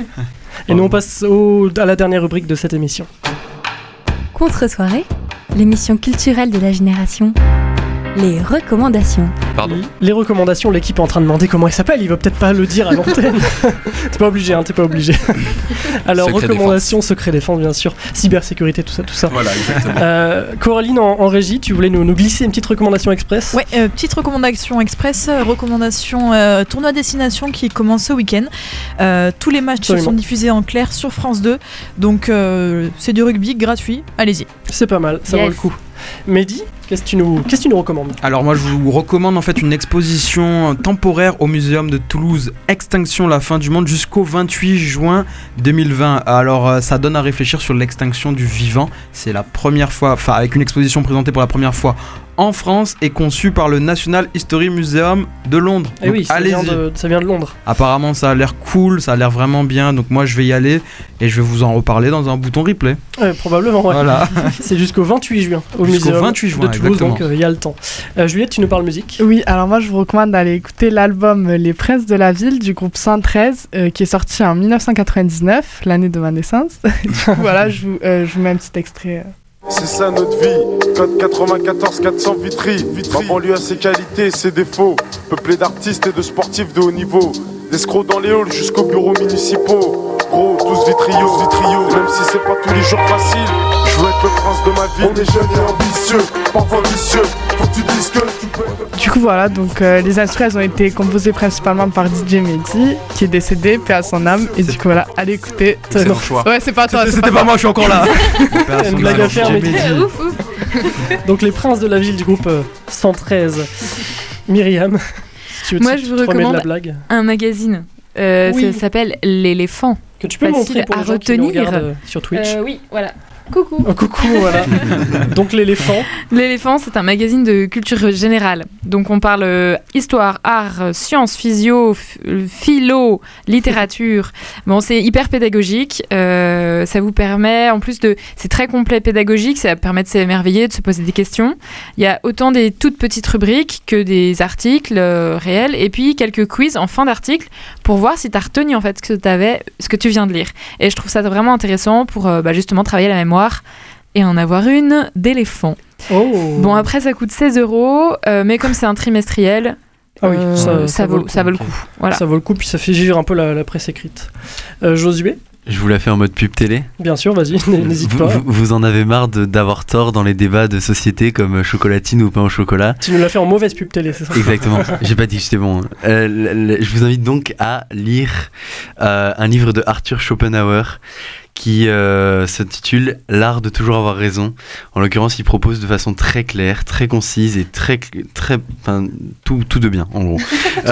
Et nous, on passe au- à la dernière rubrique de cette émission. Contre-soirée, l'émission culturelle de la génération. Les recommandations. Pardon. Les recommandations, l'équipe est en train de demander comment il s'appelle, il va peut-être pas le dire à l'antenne. T'es pas obligé, hein, t'es pas obligé. Alors, Secret recommandations, secret défense, bien sûr, cybersécurité, tout ça, tout ça. Voilà, exactement. Euh, Coraline, en, en régie, tu voulais nous, nous glisser une petite recommandation express? Ouais, euh, petite recommandation express, euh, recommandation euh, tournoi destination qui commence ce week-end. Euh, tous les matchs Absolument. sont diffusés en clair sur France deux, donc euh, c'est du rugby gratuit, allez-y. C'est pas mal, ça Yes. vaut le coup. Mehdi, qu'est-ce que tu nous, qu'est-ce que tu nous recommandes? Alors moi je vous recommande en fait une exposition temporaire au Muséum de Toulouse, Extinction, la fin du monde, jusqu'au vingt-huit juin deux mille vingt. Alors euh, ça donne à réfléchir sur l'extinction du vivant. C'est la première fois, enfin avec une exposition présentée pour la première fois en France et conçue par le National History Museum de Londres. Eh Donc, oui, ça vient, allez-y. de, ça vient de Londres. Apparemment ça a l'air cool, ça a l'air vraiment bien, donc moi je vais y aller et je vais vous en reparler dans un bouton replay. Ouais, probablement, ouais. Voilà. C'est jusqu'au vingt-huit juin au Jusqu'au Muséum vingt-huit juin, de Toulouse, exactement. donc il y a le temps. Euh, Juliette, tu nous parles musique? Oui, alors moi je vous recommande d'aller écouter l'album Les Princes de la Ville du groupe cent treize euh, qui est sorti en mille neuf cent quatre-vingt-dix-neuf, l'année de ma naissance. Du coup, voilà, je vous, euh, je vous mets un petit extrait. euh. C'est ça notre vie, code quatre-vingt-quatorze quatre cents Vitry. Ma banlieue a ses qualités et ses défauts, peuplé d'artistes et de sportifs de haut niveau. D'escrocs dans les halls jusqu'aux bureaux municipaux. Gros, tous vitriaux, vitriaux. Même si c'est pas tous les jours facile, je veux être le prince de ma ville. On est jeunes et ambitieux, parfois vicieux. Faut que tu dises que tu peux être... Du coup voilà, donc euh, les instruments elles ont été composées principalement par D J Mehdi qui est décédé, paix à son âme. Et du coup voilà, allez écouter. C'est mon choix. Ouais, c'est pas toi. C'était c'est c'était pas moi, je suis encore là. Une blague à faire, J'ai mais- dit. Ouf, ouf. Donc les princes de la ville du groupe euh, cent treize. Myriam, si tu veux Moi, te- je tu vous te remets de la recommande blague. Un magazine. Euh, Oui. Ça s'appelle L'éléphant. Que tu peux Facile montrer pour à les gens qui nous retenir. regardent euh, sur Twitch. Euh, oui, voilà. Coucou. Oh, coucou, voilà. Donc l'éléphant. L'éléphant, c'est un magazine de culture générale. Donc on parle euh, histoire, art, euh, sciences, physio, f- philo, littérature. Bon, c'est hyper pédagogique. Euh, ça vous permet, en plus de, c'est très complet pédagogique. Ça permet de s'émerveiller, de se poser des questions. Il y a autant des toutes petites rubriques que des articles euh, réels, et puis quelques quiz en fin d'article pour voir si tu as retenu en fait ce que t'avais, ce que tu viens de lire. Et je trouve ça vraiment intéressant pour euh, bah, justement travailler la mémoire et en avoir une d'éléphant. Oh. Bon, après, ça coûte seize euros, euh, mais comme c'est un trimestriel, Ah oui, euh, ça, ça, ça vaut vaut, le coup. ça vaut le coup. Voilà. Ça vaut le coup, puis ça fait vivre un peu la, la presse écrite. Euh, Josué, Je vous la fais en mode pub télé. bien sûr, vas-y, n- n'hésite Vous, pas. vous- vous en avez marre de- d'avoir tort dans les débats de société comme chocolatine ou pain au chocolat. Tu nous l'as fait en mauvaise pub télé, c'est ça? Exactement, j'ai pas dit que j'étais bon. Euh, le- le- je vous invite donc à lire euh, un livre de Arthur Schopenhauer qui euh, s'intitule L'art de toujours avoir raison. En l'occurrence, il propose de façon très claire, très concise et très, cl- très, enfin, tout, tout de bien, en gros,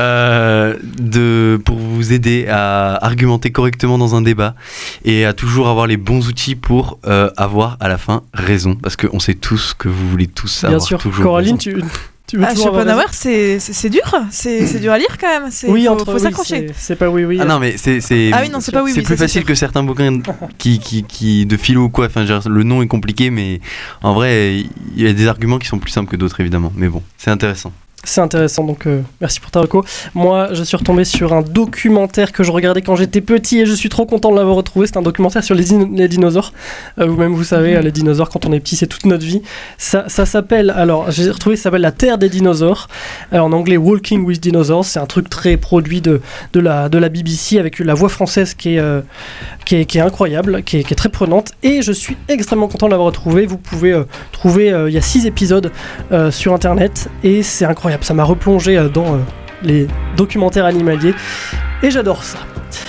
euh, de, pour vous aider à argumenter correctement dans un débat et à toujours avoir les bons outils pour euh, avoir à la fin raison, parce qu'on sait tous que vous voulez tous Bien avoir sûr. toujours Coraline, raison. tu, tu veux Ah, toujours avoir Schopenhauer, raison c'est c'est- c'est dur, c'est c'est dur à lire quand même. c'est- Oui, faut, entre faut oui, s'accrocher. c'est- c'est pas oui, oui. Ah non, mais c'est c'est Ah oui, non, c'est pas oui, c'est oui, plus ça, c'est facile sûr. que certains bouquins qui, qui, qui de philo ou quoi. Enfin, je veux dire, le nom est compliqué, mais en vrai, il y a des arguments qui sont plus simples que d'autres, évidemment. Mais bon, c'est intéressant. C'est intéressant, donc euh, merci pour ta reco. Moi, je suis retombé sur un documentaire que je regardais quand j'étais petit et je suis trop content de l'avoir retrouvé. C'est un documentaire sur les, din- les dinosaures. Euh, Vous-même, vous savez, euh, les dinosaures, quand on est petit, c'est toute notre vie. Ça, ça s'appelle, alors, j'ai retrouvé, ça s'appelle La Terre des dinosaures. Euh, en anglais, Walking with Dinosaurs. C'est un truc très produit de, de, la, de la B B C avec la voix française qui est, euh, qui est, qui est incroyable, qui est, qui est très prenante. Et je suis extrêmement content de l'avoir retrouvé. Vous pouvez euh, trouver, euh, il y a six épisodes euh, sur internet et c'est incroyable. Ça m'a replongé euh, dans euh, les documentaires animaliers et j'adore ça.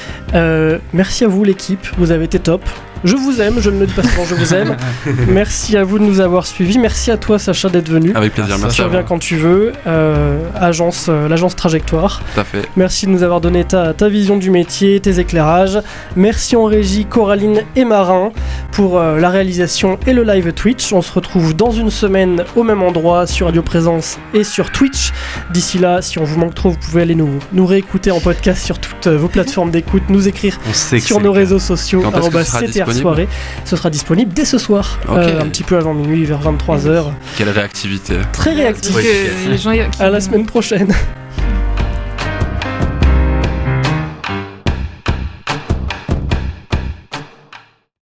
Euh, merci à vous l'équipe, vous avez été top. Je vous aime, je ne le dis pas souvent, je vous aime. Merci à vous de nous avoir suivis. Merci à toi Sacha d'être venu. Avec plaisir, merci Tu à reviens vous. quand tu veux. Euh, agence, euh, l'agence Trajectoire. Tout à fait. Merci de nous avoir donné ta, ta vision du métier, tes éclairages. Merci en régie Coraline et Marin pour euh, la réalisation et le live Twitch. On se retrouve dans une semaine au même endroit sur Radio Présence et sur Twitch. D'ici là, si on vous manque trop, vous pouvez aller nous, nous réécouter en podcast sur toutes euh, vos plateformes d'écoute, nous écrire On sait que sur c'est nos le cas. réseaux sociaux. Quand est-ce que arobase ce sera C T R disponible soirée. Ce sera disponible dès ce soir, Ok. euh, un petit peu avant minuit, vers vingt-trois heures. Quelle réactivité. Très réactif. Que les gens qui- À la semaine prochaine.